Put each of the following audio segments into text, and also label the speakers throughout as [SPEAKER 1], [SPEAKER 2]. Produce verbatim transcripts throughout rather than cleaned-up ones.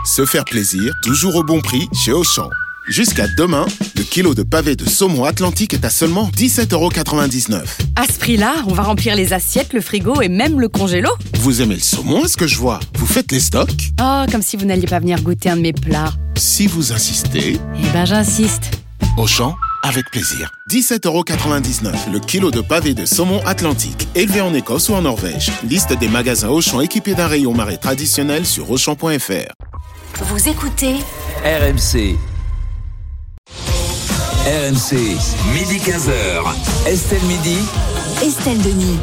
[SPEAKER 1] Se faire plaisir, toujours au bon prix chez Auchan. Jusqu'à demain, le kilo de pavé de saumon Atlantique est à seulement dix-sept euros quatre-vingt-dix-neuf.
[SPEAKER 2] À ce prix-là, on va remplir les assiettes, le frigo et même le congélo.
[SPEAKER 1] Vous aimez le saumon, est-ce que je vois? Vous faites les stocks?
[SPEAKER 2] Oh, comme si vous n'alliez pas venir goûter un de mes plats.
[SPEAKER 1] Si vous insistez...
[SPEAKER 2] Eh ben, j'insiste.
[SPEAKER 1] Auchan, avec plaisir. dix-sept euros quatre-vingt-dix-neuf, le kilo de pavé de saumon Atlantique, élevé en Écosse ou en Norvège. Liste des magasins Auchan équipés d'un rayon marée traditionnel sur auchan point f r.
[SPEAKER 3] Vous écoutez
[SPEAKER 4] R M C. R M C, midi quinze heures. Estelle Midi.
[SPEAKER 3] Estelle Denis.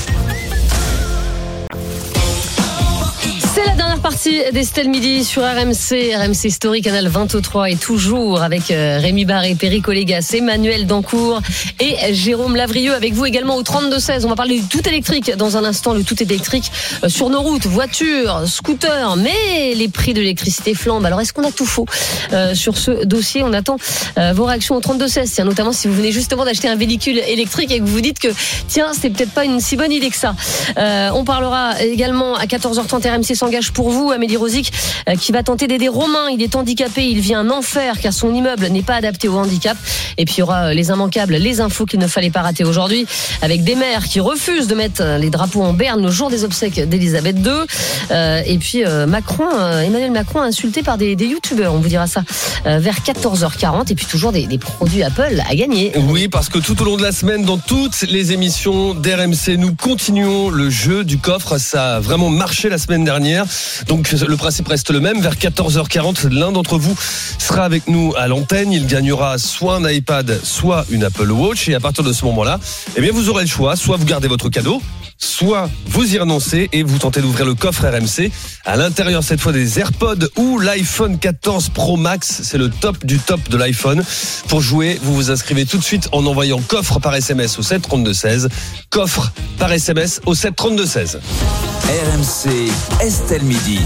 [SPEAKER 5] C'est la dernière partie d'Estelle Midi sur R M C, R M C Story, canal vingt-trois, et toujours avec Rémi Barré, Perico Légas, Emmanuel Dancourt et Jérôme Lavrieux, avec vous également au trente-deux seize. On va parler du tout électrique dans un instant, le tout électrique sur nos routes, voitures, scooters, mais les prix de l'électricité flambent. Alors est-ce qu'on a tout faux euh, sur ce dossier? On attend euh, vos réactions au trente-deux seize, tiens, notamment si vous venez justement d'acheter un véhicule électrique et que vous vous dites que tiens, c'est peut-être pas une si bonne idée que ça. Euh, on parlera également à quatorze heures trente, R M C s'engage pour vous, Amélie Rosic, euh, qui va tenter d'aider Romain. Il est handicapé, il vit un enfer car son immeuble n'est pas adapté au handicap. Et puis il y aura les immanquables, les infos qu'il ne fallait pas rater aujourd'hui, avec des maires qui refusent de mettre les drapeaux en berne le jour des obsèques d'Elisabeth deux. Euh, et puis euh, Macron, euh, Emmanuel Macron insulté par des, des youtubeurs, on vous dira ça euh, vers quatorze heures quarante. Et puis toujours des, des produits Apple à gagner.
[SPEAKER 6] Oui, parce que tout au long de la semaine, dans toutes les émissions d'R M C, nous continuons le jeu du coffre. Ça a vraiment marché la semaine dernière. Donc le principe reste le même. Vers quatorze heures quarante, l'un d'entre vous sera avec nous à l'antenne. Il gagnera soit un iPad, soit une Apple Watch. Et à partir de ce moment-là, eh bien vous aurez le choix. Soit vous gardez votre cadeau, soit vous y renoncez et vous tentez d'ouvrir le coffre R M C. À l'intérieur, cette fois, des AirPods ou l'iPhone quatorze Pro Max. C'est le top du top de l'iPhone. Pour jouer, vous vous inscrivez tout de suite en envoyant coffre par S M S au sept trente-deux seize. Coffre par S M S au sept trente-deux seize.
[SPEAKER 4] R M C, Estelle Midi.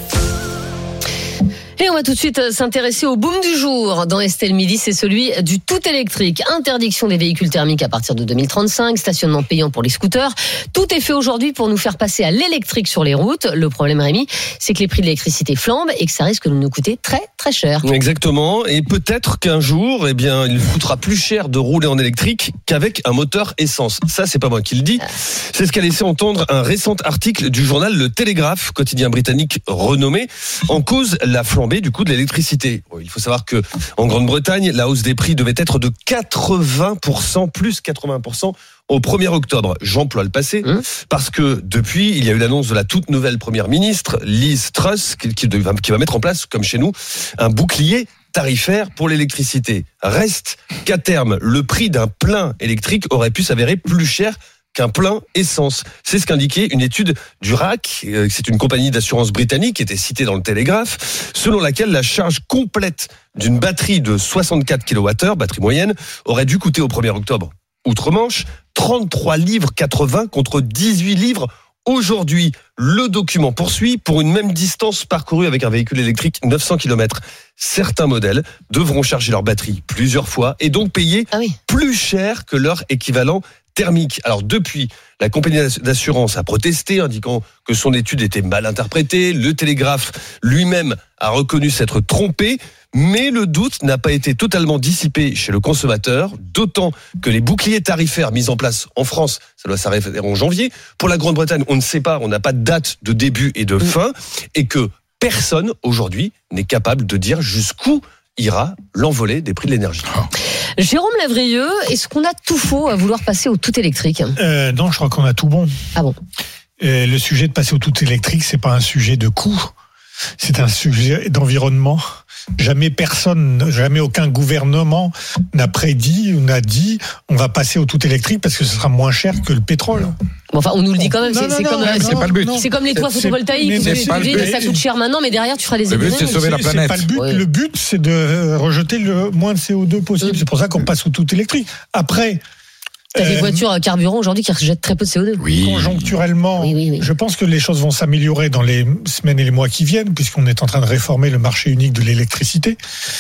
[SPEAKER 5] Et on va tout de suite s'intéresser au boom du jour dans Estelle Midi, c'est celui du tout électrique. Interdiction des véhicules thermiques à partir de deux mille trente-cinq, stationnement payant pour les scooters. Tout est fait aujourd'hui pour nous faire passer à l'électrique sur les routes. Le problème, Rémi, c'est que les prix de l'électricité flambent et que ça risque de nous coûter très très cher.
[SPEAKER 6] Exactement, et peut-être qu'un jour, eh bien, il coûtera plus cher de rouler en électrique qu'avec un moteur essence. Ça, c'est pas moi qui le dis. C'est ce qu'a laissé entendre un récent article du journal Le Télégraphe, quotidien britannique renommé, en cause la flambée du coût de l'électricité. Il faut savoir que en Grande-Bretagne, la hausse des prix devait être de quatre-vingts pour cent, plus quatre-vingts pour cent au premier octobre. J'emploie le passé mmh. parce que depuis, il y a eu l'annonce de la toute nouvelle première ministre, Liz Truss, qui, qui, qui va mettre en place, comme chez nous, un bouclier tarifaire pour l'électricité. Reste qu'à terme, le prix d'un plein électrique aurait pu s'avérer plus cher qu'un plein essence. C'est ce qu'indiquait une étude du R A C, c'est une compagnie d'assurance britannique qui était citée dans le Télégraphe, selon laquelle la charge complète d'une batterie de soixante-quatre kilowattheures, batterie moyenne, aurait dû coûter au premier octobre, outre-Manche, trente-trois livres quatre-vingts contre dix-huit livres aujourd'hui. Le document poursuit, pour une même distance parcourue avec un véhicule électrique neuf cents kilomètres. Certains modèles devront charger leur batterie plusieurs fois et donc payer ah oui. plus cher que leur équivalent thermique. Alors depuis, la compagnie d'assurance a protesté, indiquant que son étude était mal interprétée. Le Télégraphe lui-même a reconnu s'être trompé, mais le doute n'a pas été totalement dissipé chez le consommateur, d'autant que les boucliers tarifaires mis en place en France, ça doit s'arrêter en janvier. Pour la Grande-Bretagne, on ne sait pas, on n'a pas de date de début et de fin, et que personne aujourd'hui n'est capable de dire jusqu'où ira l'envolée des prix de l'énergie.
[SPEAKER 5] Jérôme Lavrieux, est-ce qu'on a tout faux à vouloir passer au tout électrique ?
[SPEAKER 7] euh, Non, je crois qu'on a tout bon.
[SPEAKER 5] Ah bon ?
[SPEAKER 7] euh, Le sujet de passer au tout électrique, c'est pas un sujet de coût, c'est un sujet d'environnement. Jamais personne, jamais aucun gouvernement n'a prédit ou n'a dit on va passer au tout électrique parce que ce sera moins cher que le pétrole.
[SPEAKER 5] Bon, enfin, on nous le dit quand même.
[SPEAKER 7] Non,
[SPEAKER 5] c'est,
[SPEAKER 7] non,
[SPEAKER 5] c'est,
[SPEAKER 7] non,
[SPEAKER 5] comme,
[SPEAKER 7] non,
[SPEAKER 5] c'est,
[SPEAKER 7] non,
[SPEAKER 5] pas le but.
[SPEAKER 7] non.
[SPEAKER 5] C'est comme les toits photovoltaïques.
[SPEAKER 7] C'est, c'est
[SPEAKER 5] pas le but. Ça coûte cher maintenant, mais derrière tu feras des économies.
[SPEAKER 8] Le but, c'est sauver la planète.
[SPEAKER 7] C'est pas le but.
[SPEAKER 5] Ouais.
[SPEAKER 7] Le but, c'est de rejeter le moins de C O deux possible.
[SPEAKER 5] Mmh.
[SPEAKER 7] C'est pour ça qu'on passe au tout électrique. Après.
[SPEAKER 5] T'as
[SPEAKER 7] euh,
[SPEAKER 5] des voitures à carburant aujourd'hui qui rejettent très peu de C O deux.
[SPEAKER 8] Oui.
[SPEAKER 7] Conjoncturellement,
[SPEAKER 5] oui, oui, oui.
[SPEAKER 7] je pense que les choses vont s'améliorer dans les semaines et les mois qui viennent, puisqu'on est en train de réformer le marché unique de l'électricité.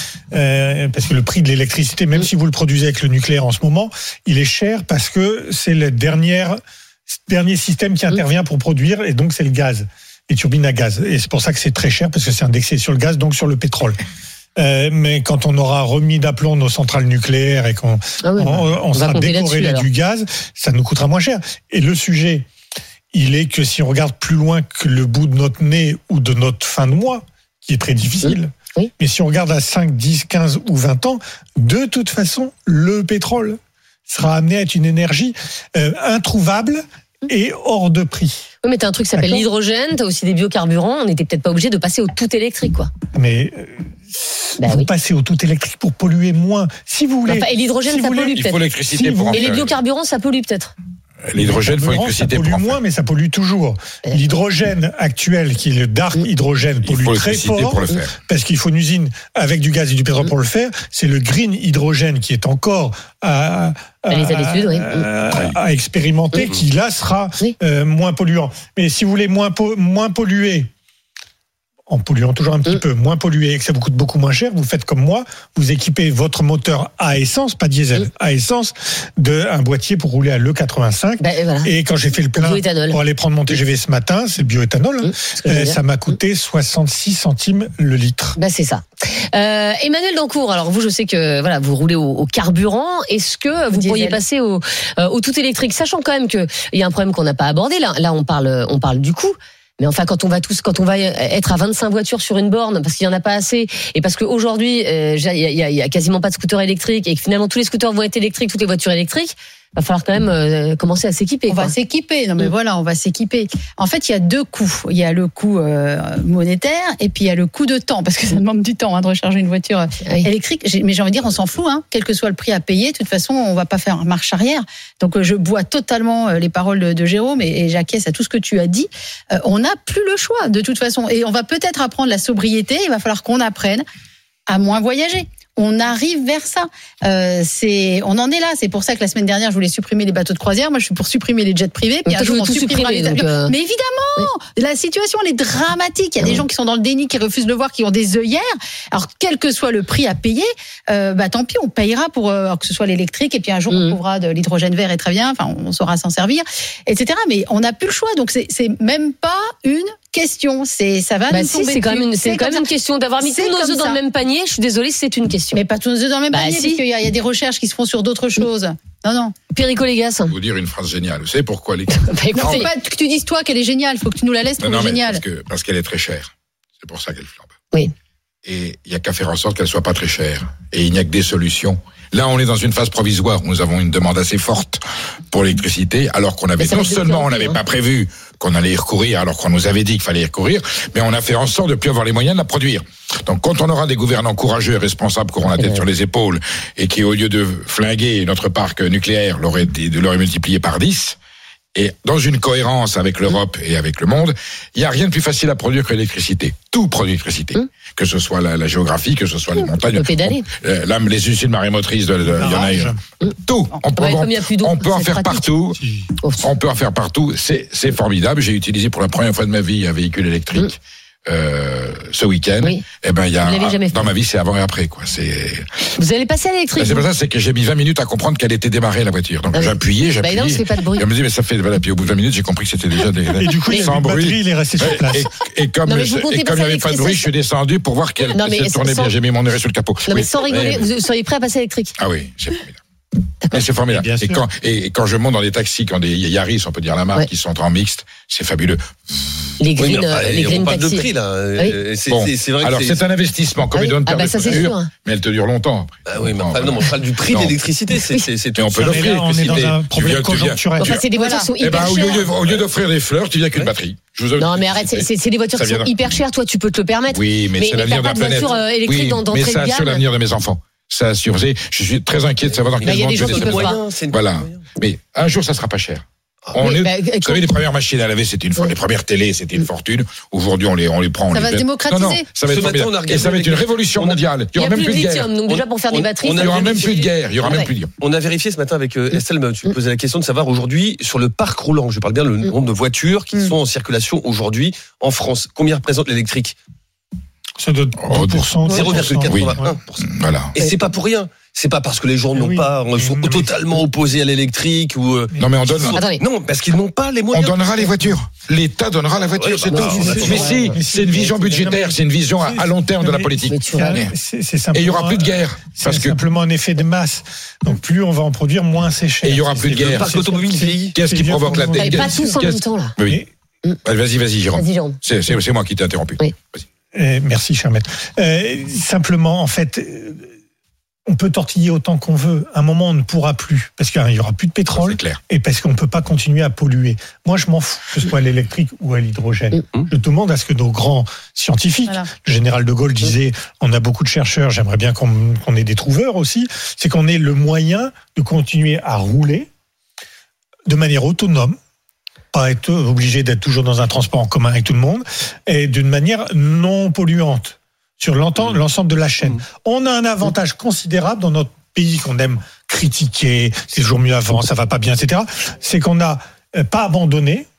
[SPEAKER 7] Euh, parce que le prix de l'électricité, même mmh. si vous le produisez avec le nucléaire en ce moment, il est cher parce que c'est le dernier, dernier système qui intervient mmh. pour produire, et donc c'est le gaz. les turbines à gaz. Et c'est pour ça que c'est très cher, parce que c'est indexé sur le gaz, donc sur le pétrole. Euh, mais quand on aura remis d'aplomb nos centrales nucléaires et qu'on
[SPEAKER 5] ah oui,
[SPEAKER 7] on, on, on sera décorrélé du gaz, ça nous coûtera moins cher. Et le sujet, il est que si on regarde plus loin que le bout de notre nez ou de notre fin de mois, qui est très difficile,
[SPEAKER 5] oui. Oui.
[SPEAKER 7] mais si on regarde à cinq, dix, quinze ou vingt ans, de toute façon, le pétrole sera amené à être une énergie euh, introuvable et hors de prix.
[SPEAKER 5] Oui, mais t'as un truc qui s'appelle
[SPEAKER 7] D'accord.
[SPEAKER 5] l'hydrogène, t'as aussi des biocarburants, on n'était peut-être pas obligé de passer au tout électrique, quoi.
[SPEAKER 7] Mais euh,
[SPEAKER 5] bah
[SPEAKER 7] vous
[SPEAKER 5] oui.
[SPEAKER 7] passez au tout électrique pour polluer moins. Si vous voulez.
[SPEAKER 5] Enfin, et l'hydrogène,
[SPEAKER 7] si
[SPEAKER 5] ça
[SPEAKER 7] vous voulez,
[SPEAKER 5] pollue
[SPEAKER 8] Il
[SPEAKER 5] peut-être.
[SPEAKER 8] faut l'électricité
[SPEAKER 7] Si
[SPEAKER 8] pour
[SPEAKER 7] vous-
[SPEAKER 8] en
[SPEAKER 5] Et les
[SPEAKER 8] faire.
[SPEAKER 5] biocarburants, ça pollue peut-être.
[SPEAKER 8] L'hydrogène, il faut
[SPEAKER 7] Ça
[SPEAKER 8] l'électricité
[SPEAKER 7] pollue
[SPEAKER 8] pour en
[SPEAKER 7] moins,
[SPEAKER 8] faire.
[SPEAKER 7] mais ça pollue toujours. L'hydrogène actuel, qui est le dark hydrogène,
[SPEAKER 8] Il
[SPEAKER 7] pollue
[SPEAKER 8] faut
[SPEAKER 7] très
[SPEAKER 8] l'électricité
[SPEAKER 7] fort
[SPEAKER 8] pour le faire.
[SPEAKER 7] parce qu'il faut une usine avec du gaz et du pétrole pour le faire. C'est le green hydrogène qui est encore à, à,
[SPEAKER 5] À l'état d'étude, oui.
[SPEAKER 7] à- à expérimenter,
[SPEAKER 5] Oui.
[SPEAKER 7] qui là sera
[SPEAKER 5] Oui.
[SPEAKER 7] euh, moins polluant. Mais si vous voulez moins, po- moins polluer, en polluant toujours un petit
[SPEAKER 5] Mm.
[SPEAKER 7] peu, moins polluer et que ça vous coûte beaucoup moins cher, vous faites comme moi, vous équipez votre moteur à essence, pas diesel,
[SPEAKER 5] Mm.
[SPEAKER 7] à essence, d'un boîtier pour rouler à l'E quatre-vingt-cinq.
[SPEAKER 5] Bah, et voilà.
[SPEAKER 7] Et quand j'ai fait le plein
[SPEAKER 5] Bioéthanol.
[SPEAKER 7] pour aller prendre mon T G V ce matin, c'est le bioéthanol,
[SPEAKER 5] Mmh, ce que je veux
[SPEAKER 7] euh,
[SPEAKER 5] dire.
[SPEAKER 7] ça m'a coûté soixante-six centimes le litre.
[SPEAKER 5] Bah c'est ça. Euh, Emmanuel Dancourt, alors vous, je sais que voilà, vous roulez au, au carburant. Est-ce que vous
[SPEAKER 2] Diesel.
[SPEAKER 5] pourriez passer au, euh, au tout électrique, sachant quand même que il y a un problème qu'on n'a pas abordé. Là, là, on parle, on parle du coût. Mais enfin, quand on va tous, quand on va être à vingt-cinq voitures sur une borne, parce qu'il y en a pas assez, et parce qu'aujourd'hui, euh, il y, a, il y a quasiment pas de scooters électriques, et que finalement tous les scooters vont être électriques, toutes les voitures électriques, va falloir quand même euh, commencer à s'équiper.
[SPEAKER 9] On
[SPEAKER 5] quoi.
[SPEAKER 9] va s'équiper. Non, mais
[SPEAKER 5] Mm.
[SPEAKER 9] voilà, on va s'équiper. En fait, il y a deux coûts. Il y a le coût euh, monétaire et puis il y a le coût de temps, parce que ça demande du temps hein, de recharger une voiture
[SPEAKER 5] Oui.
[SPEAKER 9] électrique. J'ai- Mais j'ai envie de dire, on s'en fout, hein, quel que soit le prix à payer. De toute façon, on va pas faire marche arrière. Donc, euh, je bois totalement euh, les paroles de, de Jérôme et, et j'acquiesce à tout ce que tu as dit. Euh, on n'a plus le choix, de toute façon. Et on va peut-être apprendre la sobriété. Il va falloir qu'on apprenne à moins voyager. On arrive vers ça. Euh, c'est, on en est là. C'est pour ça que la semaine dernière, je voulais supprimer les bateaux de croisière. Moi, je suis pour supprimer les jets privés. Puis
[SPEAKER 5] Donc,
[SPEAKER 9] un
[SPEAKER 5] toi,
[SPEAKER 9] jour,
[SPEAKER 5] tu veux
[SPEAKER 9] on
[SPEAKER 5] tout
[SPEAKER 9] supprimera
[SPEAKER 5] supprimer,
[SPEAKER 9] les
[SPEAKER 5] donc,
[SPEAKER 9] avions.
[SPEAKER 5] euh,
[SPEAKER 9] Mais évidemment, la situation elle est dramatique. Il y a des gens qui sont dans le déni, qui refusent de le voir, qui ont des œillères. Alors, quel que soit le prix à payer, euh, bah tant pis, on payera pour euh, que ce soit l'électrique. Et puis un jour,
[SPEAKER 5] Mhm.
[SPEAKER 9] on trouvera de l'hydrogène vert et très bien. Enfin, on saura s'en servir, et cetera. Mais on n'a plus le choix. Donc, c'est, c'est même pas une question. C'est, ça va
[SPEAKER 5] Bah
[SPEAKER 9] nous
[SPEAKER 5] si,
[SPEAKER 9] tomber
[SPEAKER 5] c'est quand
[SPEAKER 9] dessus.
[SPEAKER 5] même une, c'est quand
[SPEAKER 9] comme
[SPEAKER 5] même une
[SPEAKER 9] ça.
[SPEAKER 5] question d'avoir mis
[SPEAKER 9] C'est
[SPEAKER 5] tous nos
[SPEAKER 9] comme
[SPEAKER 5] œufs dans
[SPEAKER 9] ça.
[SPEAKER 5] le même panier. Je suis désolée, c'est une question.
[SPEAKER 9] Mais pas tous nos œufs dans le même
[SPEAKER 5] Bah,
[SPEAKER 9] panier,
[SPEAKER 5] si.
[SPEAKER 9] parce qu'il y a, il y a des recherches qui se font sur d'autres choses. Non, non.
[SPEAKER 5] Perico Légas.
[SPEAKER 8] Je vais vous dire une phrase géniale. Vous savez pourquoi les...
[SPEAKER 5] Bah,
[SPEAKER 9] Non,
[SPEAKER 5] écoutez,
[SPEAKER 9] faut pas que tu dises toi qu'elle est géniale. Il faut que tu nous la laisses
[SPEAKER 8] Non,
[SPEAKER 9] trouver
[SPEAKER 8] non, mais
[SPEAKER 9] géniale.
[SPEAKER 8] parce que parce qu'elle est très chère. C'est pour ça qu'elle flambe.
[SPEAKER 5] Oui.
[SPEAKER 8] Et il y a qu'à faire en sorte qu'elle soit pas très chère. Et il n'y a que des solutions. Là, on est dans une phase provisoire où nous avons une demande assez forte pour l'électricité, alors qu'on avait
[SPEAKER 5] Mais ça
[SPEAKER 8] non
[SPEAKER 5] va de
[SPEAKER 8] seulement
[SPEAKER 5] pire en
[SPEAKER 8] on
[SPEAKER 5] pire,
[SPEAKER 8] n'avait
[SPEAKER 5] hein.
[SPEAKER 8] pas prévu qu'on allait y recourir, alors qu'on nous avait dit qu'il fallait y recourir, mais on a fait en sorte de plus avoir les moyens de la produire. Donc, quand on aura des gouvernants courageux et responsables qui auront la tête
[SPEAKER 5] Ouais.
[SPEAKER 8] sur les épaules et qui, au lieu de flinguer notre parc nucléaire, l'auraient de l'aurait multiplié par dix. Et dans une cohérence avec l'Europe et avec le monde, il n'y a rien de plus facile à produire que l'électricité. Tout produit l'électricité.
[SPEAKER 5] Hum.
[SPEAKER 8] Que ce soit la, la géographie, que ce soit les montagnes.
[SPEAKER 5] peut pédaler.
[SPEAKER 8] On- euh, là, les usines marémotrices, de, de- il y en a
[SPEAKER 7] Barrage.
[SPEAKER 8] tout. On peut,
[SPEAKER 5] Ouais,
[SPEAKER 8] on,
[SPEAKER 5] comme il y a plus d'eau,
[SPEAKER 8] on peut en
[SPEAKER 5] c'est
[SPEAKER 8] faire
[SPEAKER 5] pratique.
[SPEAKER 8] partout.
[SPEAKER 7] Si.
[SPEAKER 5] oh,
[SPEAKER 8] On peut en faire partout. C'est, c'est formidable. J'ai utilisé pour la première fois de ma vie un véhicule électrique. Euh, ce week-end,
[SPEAKER 5] Oui.
[SPEAKER 8] eh ben il y a
[SPEAKER 5] Vous l'avez jamais fait.
[SPEAKER 8] dans ma vie c'est avant et après quoi. C'est
[SPEAKER 5] vous allez passer à l'électrique.
[SPEAKER 8] c'est
[SPEAKER 5] vous.
[SPEAKER 8] pas ça, c'est que j'ai mis vingt minutes à comprendre qu'elle était démarrée la voiture. Donc
[SPEAKER 5] Ah oui.
[SPEAKER 8] j'appuyais,
[SPEAKER 5] Bah
[SPEAKER 8] j'appuyais.
[SPEAKER 5] non, ça fait pas de bruit.
[SPEAKER 8] Et on me dit mais ça fait voilà, puis au bout de vingt minutes j'ai compris que c'était déjà des,
[SPEAKER 7] Et du coup, il y
[SPEAKER 8] sans
[SPEAKER 7] avait une
[SPEAKER 8] bruit.
[SPEAKER 7] batterie, il est resté sur place.
[SPEAKER 8] Et, et comme
[SPEAKER 5] Non, mais
[SPEAKER 8] je-
[SPEAKER 5] vous comptez
[SPEAKER 8] et
[SPEAKER 5] pas
[SPEAKER 8] comme il n'y
[SPEAKER 5] ça
[SPEAKER 8] avait pas de
[SPEAKER 5] électrique,
[SPEAKER 8] bruit,
[SPEAKER 5] ça-
[SPEAKER 8] je suis descendu pour voir qu'elle
[SPEAKER 5] Non, mais
[SPEAKER 8] qu'elle tournait
[SPEAKER 5] sans-
[SPEAKER 8] bien. J'ai mis mon nez sur le capot.
[SPEAKER 5] Non mais
[SPEAKER 8] Oui.
[SPEAKER 5] sans rigoler,
[SPEAKER 8] Ouais,
[SPEAKER 5] vous seriez prêt à passer à l'électrique.
[SPEAKER 8] Ah oui, c'est formidable. Mais c'est formidable.
[SPEAKER 7] Bien
[SPEAKER 8] Et
[SPEAKER 7] sûr.
[SPEAKER 8] quand, et, et quand je monte dans des taxis, quand des Yaris, on peut dire la marque,
[SPEAKER 5] Ouais.
[SPEAKER 8] qui sont en mixte, c'est fabuleux.
[SPEAKER 5] Les
[SPEAKER 6] Oui,
[SPEAKER 5] green,
[SPEAKER 6] mais enfin,
[SPEAKER 5] euh, les
[SPEAKER 6] on
[SPEAKER 5] green
[SPEAKER 6] parle de
[SPEAKER 5] taxis.
[SPEAKER 6] prix là. Euh, c'est,
[SPEAKER 8] Bon,
[SPEAKER 6] c'est, c'est vrai
[SPEAKER 8] alors
[SPEAKER 6] que
[SPEAKER 8] c'est un investissement, comme
[SPEAKER 5] Ah
[SPEAKER 8] il
[SPEAKER 5] oui.
[SPEAKER 8] donne
[SPEAKER 5] Ah
[SPEAKER 8] permis
[SPEAKER 5] bah, ça,
[SPEAKER 8] de
[SPEAKER 5] c'est
[SPEAKER 8] conduire,
[SPEAKER 5] sûr.
[SPEAKER 8] mais elle te dure longtemps.
[SPEAKER 6] Ah oui, mais
[SPEAKER 8] Non,
[SPEAKER 6] enfin, non, mais on parle du prix
[SPEAKER 8] non.
[SPEAKER 6] de l'électricité, c'est, c'est, c'est tout.
[SPEAKER 8] Mais on peut
[SPEAKER 7] Mais
[SPEAKER 8] l'offrir.
[SPEAKER 7] là, on est dans
[SPEAKER 8] l'électricité.
[SPEAKER 7] un
[SPEAKER 8] Tu
[SPEAKER 7] problème
[SPEAKER 8] viens- tu viens-
[SPEAKER 7] conjoncturel.
[SPEAKER 5] Enfin, c'est des voitures qui sont
[SPEAKER 8] Eh
[SPEAKER 5] hyper
[SPEAKER 8] ben, au lieu,
[SPEAKER 5] chères.
[SPEAKER 8] au lieu d'offrir des fleurs, tu viens qu'une batterie. Je vous
[SPEAKER 5] Non mais arrête, c'est, c'est, c'est des voitures
[SPEAKER 8] Ça
[SPEAKER 5] qui sont
[SPEAKER 8] viendra.
[SPEAKER 5] hyper chères. Toi, tu peux te le permettre.
[SPEAKER 8] Oui, mais,
[SPEAKER 5] Mais-
[SPEAKER 8] c'est
[SPEAKER 5] mais
[SPEAKER 8] l'avenir de
[SPEAKER 5] t'as
[SPEAKER 8] la
[SPEAKER 5] pas de
[SPEAKER 8] planète.
[SPEAKER 5] voiture, euh, électrique
[SPEAKER 8] oui,
[SPEAKER 5] dans- d'entrée
[SPEAKER 8] mais ça
[SPEAKER 5] de gamme.
[SPEAKER 8] assure l'avenir de mes enfants. Ça assure. vous savez, Je suis très inquiet de savoir dans
[SPEAKER 5] Bah,
[SPEAKER 8] quel
[SPEAKER 5] il y a
[SPEAKER 8] monde
[SPEAKER 5] des
[SPEAKER 8] je
[SPEAKER 5] gens
[SPEAKER 8] vais
[SPEAKER 5] qui
[SPEAKER 8] descendre.
[SPEAKER 5] peuvent pas.
[SPEAKER 6] moyen, c'est une
[SPEAKER 8] Voilà.
[SPEAKER 6] moyen.
[SPEAKER 8] Mais un jour, ça sera pas cher. On
[SPEAKER 5] Oui,
[SPEAKER 8] est,
[SPEAKER 5] bah,
[SPEAKER 8] vous
[SPEAKER 5] quand-
[SPEAKER 8] savez, les premières machines à laver, c'était une,
[SPEAKER 5] Ouais.
[SPEAKER 8] les premières télés, c'était une fortune. Aujourd'hui, on les, on les prend. On
[SPEAKER 9] Ça
[SPEAKER 8] les
[SPEAKER 9] va se
[SPEAKER 8] fait.
[SPEAKER 9] démocratiser.
[SPEAKER 8] Non, non, ça va
[SPEAKER 6] Ce
[SPEAKER 8] être
[SPEAKER 6] matin,
[SPEAKER 8] formidable.
[SPEAKER 6] on a regardé
[SPEAKER 8] Et ça va être une
[SPEAKER 6] avec-
[SPEAKER 8] révolution
[SPEAKER 6] on a-
[SPEAKER 8] mondiale. Il y
[SPEAKER 5] Il y
[SPEAKER 8] aura
[SPEAKER 5] a
[SPEAKER 8] même
[SPEAKER 5] plus de
[SPEAKER 8] plus de guerre.
[SPEAKER 5] lithium, donc déjà pour faire des
[SPEAKER 6] On-
[SPEAKER 5] batteries.
[SPEAKER 6] on
[SPEAKER 8] Il
[SPEAKER 6] a
[SPEAKER 8] y aura même
[SPEAKER 6] vérifié-
[SPEAKER 8] plus de guerre. Il y aura
[SPEAKER 5] Ah
[SPEAKER 8] même
[SPEAKER 5] ouais.
[SPEAKER 8] plus de guerre.
[SPEAKER 6] On a vérifié ce matin avec euh, Estelle, tu me posais la question de savoir aujourd'hui sur le parc roulant, je parle bien le nombre de voitures qui
[SPEAKER 9] Mm.
[SPEAKER 6] sont en circulation aujourd'hui en France. Combien représente l'électrique?
[SPEAKER 7] Ça doit être
[SPEAKER 8] Oh,
[SPEAKER 7] deux pour cent.
[SPEAKER 6] zéro virgule
[SPEAKER 8] Oui.
[SPEAKER 6] quatre-vingt-un pour cent.
[SPEAKER 8] Voilà.
[SPEAKER 6] Et c'est pas pour rien. C'est pas parce que les gens n'ont
[SPEAKER 7] oui,
[SPEAKER 6] pas, sont
[SPEAKER 7] mais,
[SPEAKER 6] totalement opposés à l'électrique ou. Euh,
[SPEAKER 8] non, mais on donne.
[SPEAKER 5] Attendez.
[SPEAKER 6] Non, parce qu'ils n'ont pas les
[SPEAKER 8] On
[SPEAKER 6] moyens.
[SPEAKER 8] donnera les voitures. L'État donnera la voiture,
[SPEAKER 6] Ouais,
[SPEAKER 8] c'est
[SPEAKER 6] bah,
[SPEAKER 8] tout.
[SPEAKER 6] non,
[SPEAKER 8] Mais si,
[SPEAKER 7] mais
[SPEAKER 8] c'est une vision budgétaire, c'est une vision à, à long terme de la politique.
[SPEAKER 5] Mais tu
[SPEAKER 7] C'est
[SPEAKER 5] vois.
[SPEAKER 7] un- c'est- c'est
[SPEAKER 8] Et
[SPEAKER 7] simplement
[SPEAKER 8] il y aura plus de guerre.
[SPEAKER 7] C'est
[SPEAKER 8] Parce que,
[SPEAKER 7] simplement un effet de masse. Donc plus on va en produire, moins c'est cher.
[SPEAKER 8] Et il y aura
[SPEAKER 7] C'est-
[SPEAKER 8] plus de
[SPEAKER 7] c'est-
[SPEAKER 8] guerre.
[SPEAKER 6] Le parc
[SPEAKER 7] c'est-
[SPEAKER 6] automobile
[SPEAKER 7] c'est-
[SPEAKER 6] vieillit.
[SPEAKER 8] Qu'est-ce qui
[SPEAKER 7] c'est bien
[SPEAKER 8] provoque
[SPEAKER 7] pour
[SPEAKER 8] la
[SPEAKER 7] le
[SPEAKER 8] dette?
[SPEAKER 5] Et
[SPEAKER 7] moment.
[SPEAKER 5] pas tous en
[SPEAKER 8] Qu'est-ce-
[SPEAKER 5] même temps, là.
[SPEAKER 8] oui. Vas-y, vas-y, Jérôme.
[SPEAKER 5] Vas-y, Jérôme.
[SPEAKER 8] C'est, c'est, c'est moi qui t'ai interrompu.
[SPEAKER 5] Oui.
[SPEAKER 7] Euh, merci, cher maître. Euh, simplement, en fait, euh, on peut tortiller autant qu'on veut. À un moment, on ne pourra plus, parce qu'il n'y aura plus de pétrole,
[SPEAKER 8] C'est clair.
[SPEAKER 7] et parce qu'on ne peut pas continuer à polluer. Moi, je m'en fous, que ce soit à l'électrique ou à l'hydrogène.
[SPEAKER 6] Mmh.
[SPEAKER 7] Je demande à ce que nos grands scientifiques,
[SPEAKER 9] Voilà.
[SPEAKER 7] le général de Gaulle disait, on a beaucoup de chercheurs, j'aimerais bien qu'on, qu'on ait des trouveurs aussi, c'est qu'on ait le moyen de continuer à rouler de manière autonome, pas être obligé d'être toujours dans un transport en commun avec tout le monde, et d'une manière non polluante sur l'ensemble l'ensemble de la chaîne.
[SPEAKER 6] Mmh.
[SPEAKER 7] On a un avantage considérable dans notre pays qu'on aime critiquer, c'est toujours mieux avant, ça va pas bien, et cetera. C'est qu'on n'a euh, pas abandonné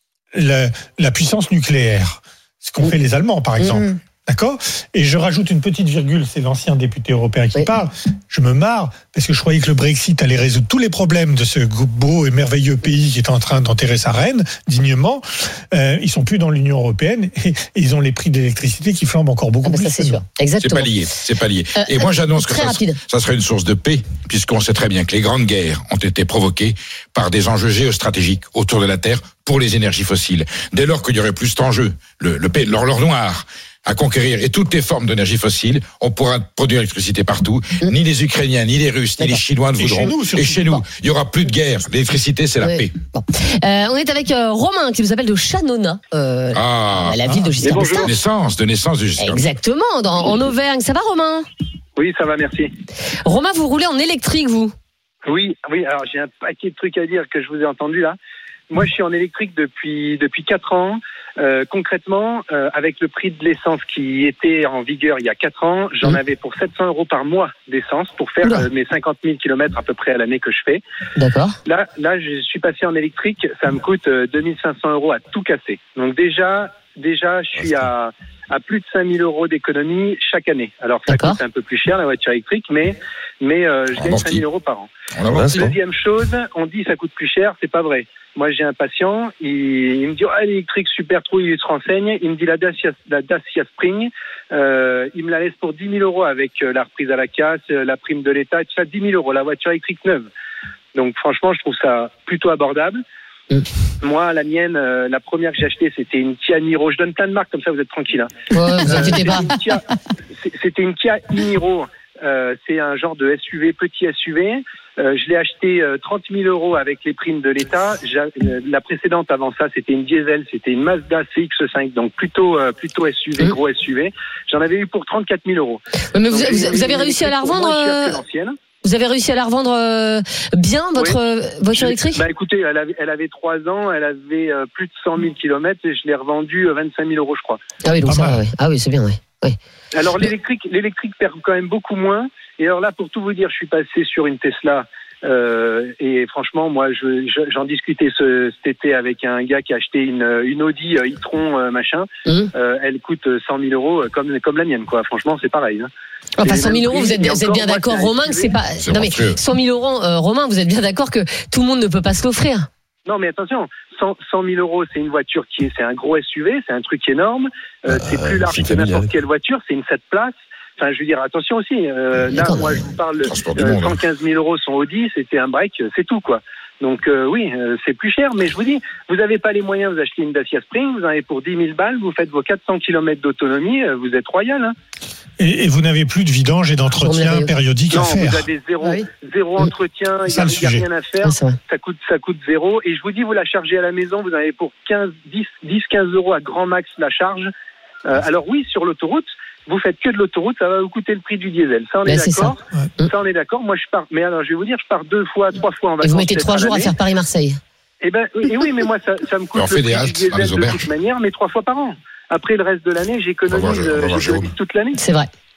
[SPEAKER 7] la, la puissance nucléaire, ce qu'ont fait les Allemands, par exemple.
[SPEAKER 9] Mmh.
[SPEAKER 7] D'accord ? Et je rajoute une petite virgule, c'est l'ancien député européen qui
[SPEAKER 5] Oui.
[SPEAKER 7] parle. Je me marre parce que je croyais que le Brexit allait résoudre tous les problèmes de ce beau et merveilleux pays qui est en train d'enterrer sa reine dignement. Euh, ils sont plus dans l'Union européenne et, et ils ont les prix d'électricité qui flambent encore beaucoup
[SPEAKER 5] Ah bah
[SPEAKER 7] plus.
[SPEAKER 5] ça, c'est
[SPEAKER 7] que
[SPEAKER 5] sûr.
[SPEAKER 7] nous.
[SPEAKER 8] C'est
[SPEAKER 5] Exactement.
[SPEAKER 8] pas lié, c'est pas lié.
[SPEAKER 5] Euh,
[SPEAKER 8] Et moi, j'annonce que
[SPEAKER 5] très
[SPEAKER 8] ça,
[SPEAKER 5] rapide.
[SPEAKER 8] ça serait une source de paix, puisqu'on sait très bien que les grandes guerres ont été provoquées par des enjeux géostratégiques autour de la Terre pour les énergies fossiles. Dès lors qu'il y aurait plus cet enjeu, le, le paix- l'or, l'or noir, à conquérir et toutes les formes d'énergie fossile, on pourra produire l'électricité partout.
[SPEAKER 5] Mm.
[SPEAKER 8] Ni les Ukrainiens, ni les Russes, ni les Chinois ne
[SPEAKER 7] Et
[SPEAKER 8] voudront.
[SPEAKER 7] chez nous, surtout.
[SPEAKER 8] et chez nous, il y aura plus de guerre. L'électricité, c'est la
[SPEAKER 5] Oui.
[SPEAKER 8] paix.
[SPEAKER 5] Bon. Euh, on est avec euh, Romain qui nous appelle de Chanona, euh,
[SPEAKER 8] Ah,
[SPEAKER 5] la ville de Giscard
[SPEAKER 8] de
[SPEAKER 5] d'Estaing.
[SPEAKER 8] naissance, de naissance de Giscard.
[SPEAKER 5] Exactement, dans, en Auvergne. Ça va, Romain?
[SPEAKER 10] Oui, ça va, merci.
[SPEAKER 5] Romain, vous roulez en électrique, vous?
[SPEAKER 10] Oui, oui. Alors j'ai un paquet de trucs à dire que je vous ai entendu là. Moi, je suis en électrique depuis depuis quatre ans. Euh, concrètement, euh, avec le prix de l'essence qui était en vigueur il y a quatre ans, j'en
[SPEAKER 5] Mmh.
[SPEAKER 10] avais pour sept cents euros par mois d'essence pour faire
[SPEAKER 5] Oula.
[SPEAKER 10] euh, mes cinquante mille kilomètres à peu près à l'année que je fais.
[SPEAKER 5] D'accord.
[SPEAKER 10] Là, là, je suis passé en électrique. Ça me coûte euh, deux mille cinq cents euros à tout casser. Donc déjà, déjà, je suis à à plus de cinq mille euros d'économie chaque année. Alors ça
[SPEAKER 5] D'accord.
[SPEAKER 10] coûte un peu plus cher la voiture électrique, mais mais euh, je gagne
[SPEAKER 8] amortit.
[SPEAKER 10] cinq mille euros par an.
[SPEAKER 8] On avance.
[SPEAKER 10] Deuxième chose, on dit ça coûte plus cher, c'est pas vrai. Moi, j'ai un patient, il, il me dit ah, l'électrique super trop, il se renseigne, il me dit la Dacia, la Dacia Spring, euh, il me la laisse pour dix mille euros avec euh, la reprise à la casse, euh, la prime de l'État, tout ça, dix mille euros, la voiture électrique neuve. Donc franchement, je trouve ça plutôt abordable.
[SPEAKER 5] Mm.
[SPEAKER 10] Moi, la mienne, euh, la première que j'ai achetée, c'était une Kia Niro. Je donne plein de marques comme ça, vous êtes tranquille. Hein.
[SPEAKER 5] Ouais, vous inquiétez pas.
[SPEAKER 10] C'était une Kia, c'est- c'était une Kia Niro. Euh, c'est un genre de S U V, petit S U V. Euh, je l'ai acheté euh, trente mille euros avec les primes de l'État. J'a- euh, la précédente avant ça, c'était une diesel, c'était une Mazda C X cinq, donc plutôt euh, plutôt S U V,
[SPEAKER 5] Mmh.
[SPEAKER 10] gros S U V. J'en avais eu pour trente-quatre mille euros.
[SPEAKER 5] Ouais, mais vous,
[SPEAKER 10] Donc,
[SPEAKER 5] vous-
[SPEAKER 10] j'ai-
[SPEAKER 5] vous avez
[SPEAKER 10] j'ai-
[SPEAKER 5] réussi à la
[SPEAKER 10] pour
[SPEAKER 5] revendre
[SPEAKER 10] moins cher que
[SPEAKER 5] euh,
[SPEAKER 10] l'ancienne.
[SPEAKER 5] Vous avez réussi à la revendre euh, bien, votre euh, voiture
[SPEAKER 10] Je-
[SPEAKER 5] électrique?
[SPEAKER 10] Bah écoutez, elle avait, elle avait trois ans, elle avait euh, plus de cent mille kilomètres et je l'ai revendue euh, vingt-cinq mille euros, je crois.
[SPEAKER 5] Ah oui, donc
[SPEAKER 7] Pas
[SPEAKER 5] ça,
[SPEAKER 7] mal.
[SPEAKER 5] ouais. Ah oui, c'est bien, oui. oui.
[SPEAKER 10] Alors l'électrique, l'électrique perd quand même beaucoup moins. Et alors là, pour tout vous dire, je suis passé sur une Tesla. Euh, et franchement, moi, je, je- j'en discutais ce, cet été avec un gars qui a acheté une, une Audi euh, e-tron euh, machin.
[SPEAKER 5] Mmh.
[SPEAKER 10] Euh, elle coûte cent mille euros euh, comme comme la mienne, quoi. Franchement, c'est pareil. Hein.
[SPEAKER 5] Enfin,
[SPEAKER 10] C'est
[SPEAKER 5] cent
[SPEAKER 10] le
[SPEAKER 5] mille
[SPEAKER 10] même
[SPEAKER 5] euros, vous
[SPEAKER 10] prix,
[SPEAKER 5] êtes,
[SPEAKER 10] et
[SPEAKER 5] vous êtes
[SPEAKER 10] encore,
[SPEAKER 5] bien
[SPEAKER 10] moi,
[SPEAKER 5] d'accord,
[SPEAKER 10] c'est un
[SPEAKER 5] Romain, que c'est pas.
[SPEAKER 8] C'est
[SPEAKER 5] Non mais
[SPEAKER 8] monstrueux.
[SPEAKER 5] cent mille euros, euh, Romain, vous êtes bien d'accord que tout le monde ne peut pas se l'offrir.
[SPEAKER 10] Non, mais attention, cent mille euros, c'est une voiture qui est, c'est un gros S U V, c'est un truc énorme. Euh, c'est plus large
[SPEAKER 6] c'est
[SPEAKER 10] que n'importe
[SPEAKER 6] familial.
[SPEAKER 10] quelle voiture, c'est une sept places. Enfin, je veux dire, attention aussi. Euh, là,
[SPEAKER 5] D'accord.
[SPEAKER 10] moi, je vous parle,
[SPEAKER 8] Transport du
[SPEAKER 10] euh,
[SPEAKER 8] monde, hein.
[SPEAKER 10] cent quinze mille euros son Audi, c'était un break, c'est tout, quoi. Donc euh, oui, euh, c'est plus cher, mais je vous dis, vous n'avez pas les moyens, vous achetez une Dacia Spring, vous en avez pour dix mille balles, vous faites vos quatre cents kilomètres d'autonomie, euh, vous êtes royal. Hein.
[SPEAKER 7] Et, et vous n'avez plus de vidange et d'entretien
[SPEAKER 5] Merveilleux.
[SPEAKER 7] périodique
[SPEAKER 10] Non,
[SPEAKER 7] à faire.
[SPEAKER 10] vous avez zéro,
[SPEAKER 5] Ah oui.
[SPEAKER 10] zéro entretien, il n'y
[SPEAKER 7] ça,
[SPEAKER 10] a,
[SPEAKER 7] le
[SPEAKER 10] il y a
[SPEAKER 7] sujet.
[SPEAKER 10] rien à faire.
[SPEAKER 5] Ah, c'est vrai.
[SPEAKER 10] Ça coûte, ça coûte zéro. Et je vous dis, vous la chargez à la maison, vous en avez pour quinze, dix, dix, quinze euros à grand max la charge. Euh, alors oui, sur l'autoroute, vous faites que de l'autoroute, ça va vous coûter le prix du diesel. Ça, on
[SPEAKER 5] Ben,
[SPEAKER 10] est
[SPEAKER 5] c'est
[SPEAKER 10] d'accord.
[SPEAKER 7] ça.
[SPEAKER 10] Ça, on est d'accord. Moi, je pars. Mais alors, je vais vous dire, je pars deux fois, trois fois en
[SPEAKER 5] Et
[SPEAKER 10] vacances.
[SPEAKER 5] vous mettez trois
[SPEAKER 10] cette
[SPEAKER 5] jours à
[SPEAKER 10] année.
[SPEAKER 5] faire Paris-Marseille.
[SPEAKER 10] Eh ben, et oui, mais moi, ça, ça me coûte
[SPEAKER 8] On
[SPEAKER 10] le
[SPEAKER 8] fait
[SPEAKER 10] prix
[SPEAKER 8] des
[SPEAKER 10] du
[SPEAKER 8] haltes
[SPEAKER 10] diesel
[SPEAKER 8] dans les
[SPEAKER 10] de
[SPEAKER 8] auberges.
[SPEAKER 10] toute manière, mais trois fois par an. Après le reste de l'année,
[SPEAKER 8] On va
[SPEAKER 10] j'économise,
[SPEAKER 8] voir, on va
[SPEAKER 10] euh,
[SPEAKER 8] voir
[SPEAKER 10] j'économise
[SPEAKER 8] Jérôme.
[SPEAKER 10] toute l'année.
[SPEAKER 5] C'est vrai.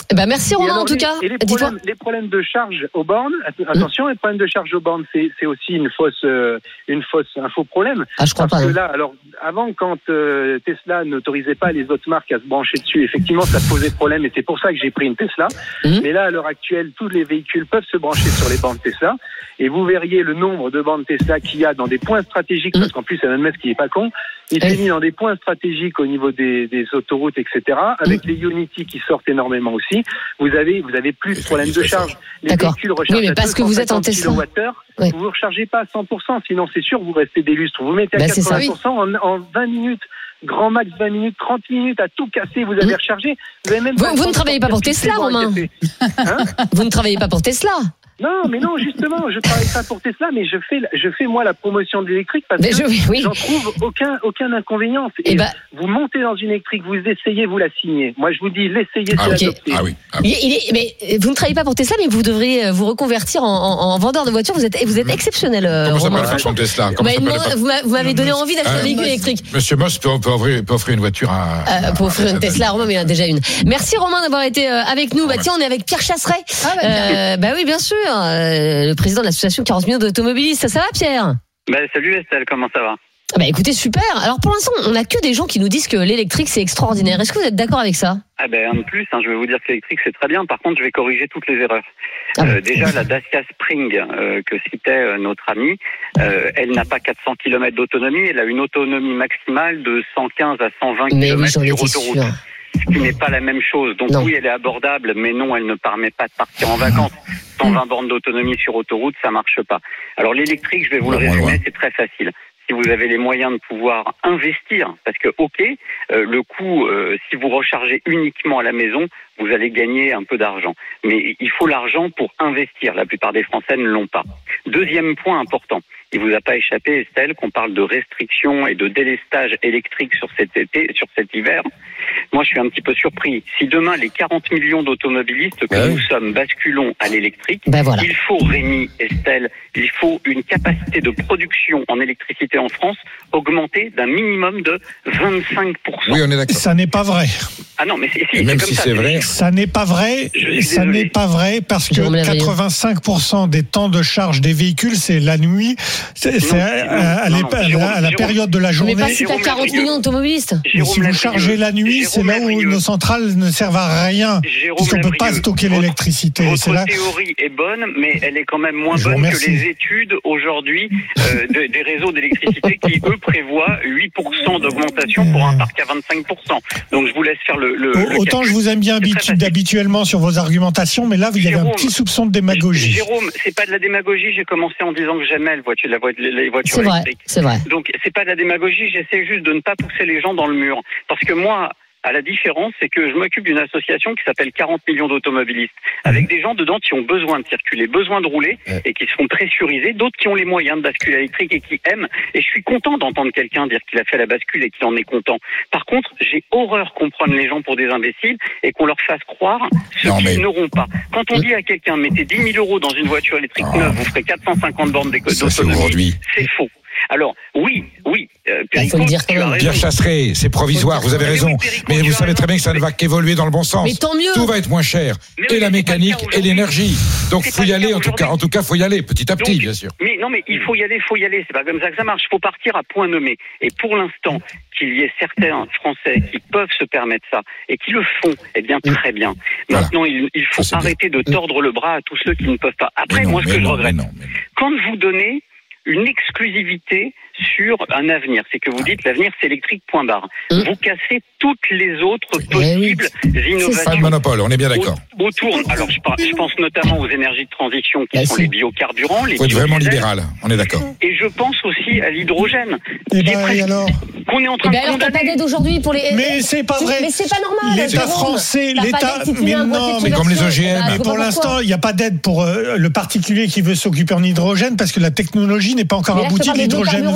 [SPEAKER 5] Eh ben merci Romain
[SPEAKER 10] alors,
[SPEAKER 5] en tout
[SPEAKER 10] les,
[SPEAKER 5] cas.
[SPEAKER 10] Et les
[SPEAKER 5] Dis-toi.
[SPEAKER 10] problèmes, les problèmes de charge aux bornes, attention, mmh. les problèmes de charge aux bornes, c'est, c'est aussi une fausse, euh, une fausse, un faux problème.
[SPEAKER 5] Ah, je crois
[SPEAKER 10] parce
[SPEAKER 5] pas.
[SPEAKER 10] que
[SPEAKER 5] non.
[SPEAKER 10] là, alors, avant, quand euh, Tesla n'autorisait pas les autres marques à se brancher dessus, effectivement, ça posait problème et c'est pour ça que j'ai pris une Tesla. Mmh. Mais là, à l'heure actuelle, tous les véhicules peuvent se brancher sur les bornes Tesla et vous verriez le nombre de bornes Tesla qu'il y a dans des points stratégiques, mmh. parce qu'en plus, Elon Musk qui est pas con, il s'est mis dans des points stratégiques au niveau des, des autoroutes, et cetera. Avec mmh. les Unity qui sortent énormément aussi, vous avez, vous avez plus de problèmes de charge. Les
[SPEAKER 5] D'accord.
[SPEAKER 10] véhicules rechargent
[SPEAKER 5] oui, mais parce que vous êtes en Tesla.
[SPEAKER 10] Oui. Vous ne rechargez pas à cent pour cent, sinon c'est sûr, vous restez des lustres. Vous mettez à bah, quatre-vingts pour cent en, en vingt minutes, grand max vingt minutes, trente minutes, à tout casser, vous avez mmh. rechargé. Vous, avez même
[SPEAKER 5] vous, vous ne travaillez pas pour Tesla, Romain. Hein vous ne travaillez pas pour Tesla.
[SPEAKER 10] Non, mais non, justement, je travaille pas pour Tesla, mais je fais, je fais moi la promotion de l'électrique parce
[SPEAKER 5] mais
[SPEAKER 10] que
[SPEAKER 5] je, oui.
[SPEAKER 10] j'en trouve aucun, aucun inconvénient. Et, et bah, vous montez dans une électrique, vous essayez, vous la signez. Moi, je vous dis, l'essayez,
[SPEAKER 8] ah,
[SPEAKER 10] c'est
[SPEAKER 8] okay.
[SPEAKER 10] l'adopter.
[SPEAKER 8] Ah oui. Ah oui.
[SPEAKER 5] Il, il est, mais vous ne travaillez pas pour Tesla, mais vous devriez vous reconvertir en, en, en vendeur de voitures. Vous êtes, vous êtes exceptionnel.
[SPEAKER 8] Comment
[SPEAKER 5] Romain,
[SPEAKER 8] ça s'appelle Tesla
[SPEAKER 5] bah, Vous, vous m'avez donné envie d'acheter un véhicule électrique.
[SPEAKER 8] Monsieur Moss peut, peut, offrir, peut offrir une voiture à.
[SPEAKER 5] Euh, pour offrir une Tesla, Romain, mais il y en a déjà une. Merci Romain d'avoir été avec nous. Bah tiens, on est avec Pierre Chasseret. Ah, bah, euh, bah oui, bien sûr. Le président de l'association quarante millions d'automobilistes. Ça, ça va, Pierre?
[SPEAKER 11] Bah, salut Estelle, comment ça va?
[SPEAKER 5] Bah écoutez, super. Alors pour l'instant, on n'a que des gens qui nous disent que l'électrique c'est extraordinaire. Est-ce que vous êtes d'accord avec ça?
[SPEAKER 11] Ah ben un de plus, hein, je vais vous dire que l'électrique c'est très bien. Par contre, je vais corriger toutes les erreurs. Ah euh, déjà, la Dacia Spring euh, que citait euh, notre ami, euh, elle n'a pas quatre cents kilomètres d'autonomie. Elle a une autonomie maximale de cent quinze à cent vingt kilomètres sur autoroute. Sûr. Ce qui n'est pas la même chose. Donc non. Oui, elle est abordable, mais non, elle ne permet pas de partir en vacances. cent vingt bornes d'autonomie sur autoroute, ça marche pas. Alors l'électrique, je vais vous le résumer, c'est très facile. Si vous avez les moyens de pouvoir investir, parce que ok, euh, le coût, euh, si vous rechargez uniquement à la maison, vous allez gagner un peu d'argent. Mais il faut l'argent pour investir. La plupart des Français ne l'ont pas. Deuxième point important. Il vous a pas échappé, Estelle, qu'on parle de restrictions et de délestage électrique sur cet été, sur cet hiver. Moi, je suis un petit peu surpris. Si demain, les quarante millions d'automobilistes que ouais. nous sommes basculons à l'électrique, ben voilà. il faut, Rémi, Estelle, il faut une capacité de production en électricité en France augmentée d'un minimum de vingt-cinq pour cent.
[SPEAKER 8] Oui, on est d'accord.
[SPEAKER 7] Ça n'est pas vrai.
[SPEAKER 11] Ah non, mais c'est, c'est,
[SPEAKER 8] même
[SPEAKER 11] c'est
[SPEAKER 8] si
[SPEAKER 11] comme
[SPEAKER 8] c'est
[SPEAKER 11] ça,
[SPEAKER 8] vrai.
[SPEAKER 7] Ça n'est pas vrai. Ça n'est pas vrai parce que quatre-vingt-cinq pour cent des temps de charge des véhicules, c'est la nuit. C'est, c'est non, à, non, à, non, à, Jérôme, à la Jérôme, période de la journée.
[SPEAKER 5] Mais pas si t'as quarante millions d'automobilistes.
[SPEAKER 7] Mais si vous chargez la nuit, Jérôme c'est là où nos centrales ne servent à rien. Jérôme puisqu'on ne peut pas stocker votre, l'électricité.
[SPEAKER 11] Votre
[SPEAKER 7] c'est là...
[SPEAKER 11] théorie est bonne, mais elle est quand même moins bonne que les études aujourd'hui euh, de, des réseaux d'électricité qui, eux, prévoient huit pour cent d'augmentation pour un parc à vingt-cinq pour cent. Donc je vous laisse faire le... le, le
[SPEAKER 7] Autant je vous aime bien habituellement sur vos argumentations, mais là, il y avait un petit soupçon de démagogie.
[SPEAKER 11] Jérôme, c'est pas de la démagogie. J'ai commencé en disant que j'aimais la voiture, la voiture, les voitures
[SPEAKER 5] c'est
[SPEAKER 11] électriques.
[SPEAKER 5] Vrai, c'est vrai.
[SPEAKER 11] Donc, c'est pas de la démagogie. J'essaie juste de ne pas pousser les gens dans le mur. Parce que moi, à la différence, c'est que je m'occupe d'une association qui s'appelle quarante millions d'automobilistes, avec des gens dedans qui ont besoin de circuler, besoin de rouler, et qui se font pressurisés, d'autres qui ont les moyens de basculer électrique et qui aiment. Et je suis content d'entendre quelqu'un dire qu'il a fait la bascule et qu'il en est content. Par contre, j'ai horreur qu'on prenne les gens pour des imbéciles et qu'on leur fasse croire ce non, qu'ils mais... n'auront pas. Quand on dit à quelqu'un, mettez dix mille euros dans une voiture électrique neuve, vous ferez quatre cent cinquante bornes d'autonomie, c'est faux. Alors, oui, oui, euh, Perico,
[SPEAKER 5] il dire
[SPEAKER 11] tu as raison.
[SPEAKER 8] Pierre Chasseret, c'est provisoire, vous avez raison. Mais vous savez très bien que ça ne va qu'évoluer dans le bon sens.
[SPEAKER 5] Mais tant mieux.
[SPEAKER 8] Tout va être moins cher.
[SPEAKER 11] Mais
[SPEAKER 8] et la mécanique et l'énergie. Donc, faut y aller, en tout cas, en tout cas, faut y aller, petit à petit,
[SPEAKER 11] Donc,
[SPEAKER 8] bien sûr.
[SPEAKER 11] Mais non, mais il faut y aller, faut y aller. C'est pas comme ça que ça marche. Faut partir à point nommé. Et pour l'instant, qu'il y ait certains Français qui peuvent se permettre ça et qui le font, eh bien, très bien.
[SPEAKER 8] Voilà.
[SPEAKER 11] Maintenant, il, il faut ça, arrêter bien. de tordre le bras à tous ceux qui ne peuvent pas. Après,
[SPEAKER 8] non,
[SPEAKER 11] moi, ce que
[SPEAKER 8] non,
[SPEAKER 11] je regrette,
[SPEAKER 8] non, mais...
[SPEAKER 11] quand vous donnez une exclusivité sur un avenir. C'est que vous dites l'avenir c'est électrique point barre. Mmh. Vous cassez toutes les autres possibles
[SPEAKER 5] eh oui.
[SPEAKER 11] innovations.
[SPEAKER 8] Pas de monopole, on est bien d'accord.
[SPEAKER 11] Autour, alors je, par, je pense notamment aux énergies de transition qui bah, sont si. les biocarburants. Il
[SPEAKER 8] faut être vraiment libéral, on est d'accord.
[SPEAKER 11] Et je pense aussi à l'hydrogène.
[SPEAKER 7] Et ben, et alors
[SPEAKER 11] qu'on est en train
[SPEAKER 5] et ben
[SPEAKER 11] de
[SPEAKER 5] alors t'as pas d'aide aujourd'hui pour les...
[SPEAKER 7] Mais c'est pas vrai.
[SPEAKER 5] Mais c'est pas normal.
[SPEAKER 7] L'État français, l'État... Mais non, mais
[SPEAKER 8] comme les O G M.
[SPEAKER 7] Mais pour l'instant, il n'y a pas d'aide pour euh, le particulier qui veut s'occuper en hydrogène parce que la technologie n'est pas encore aboutie de l'hydrogène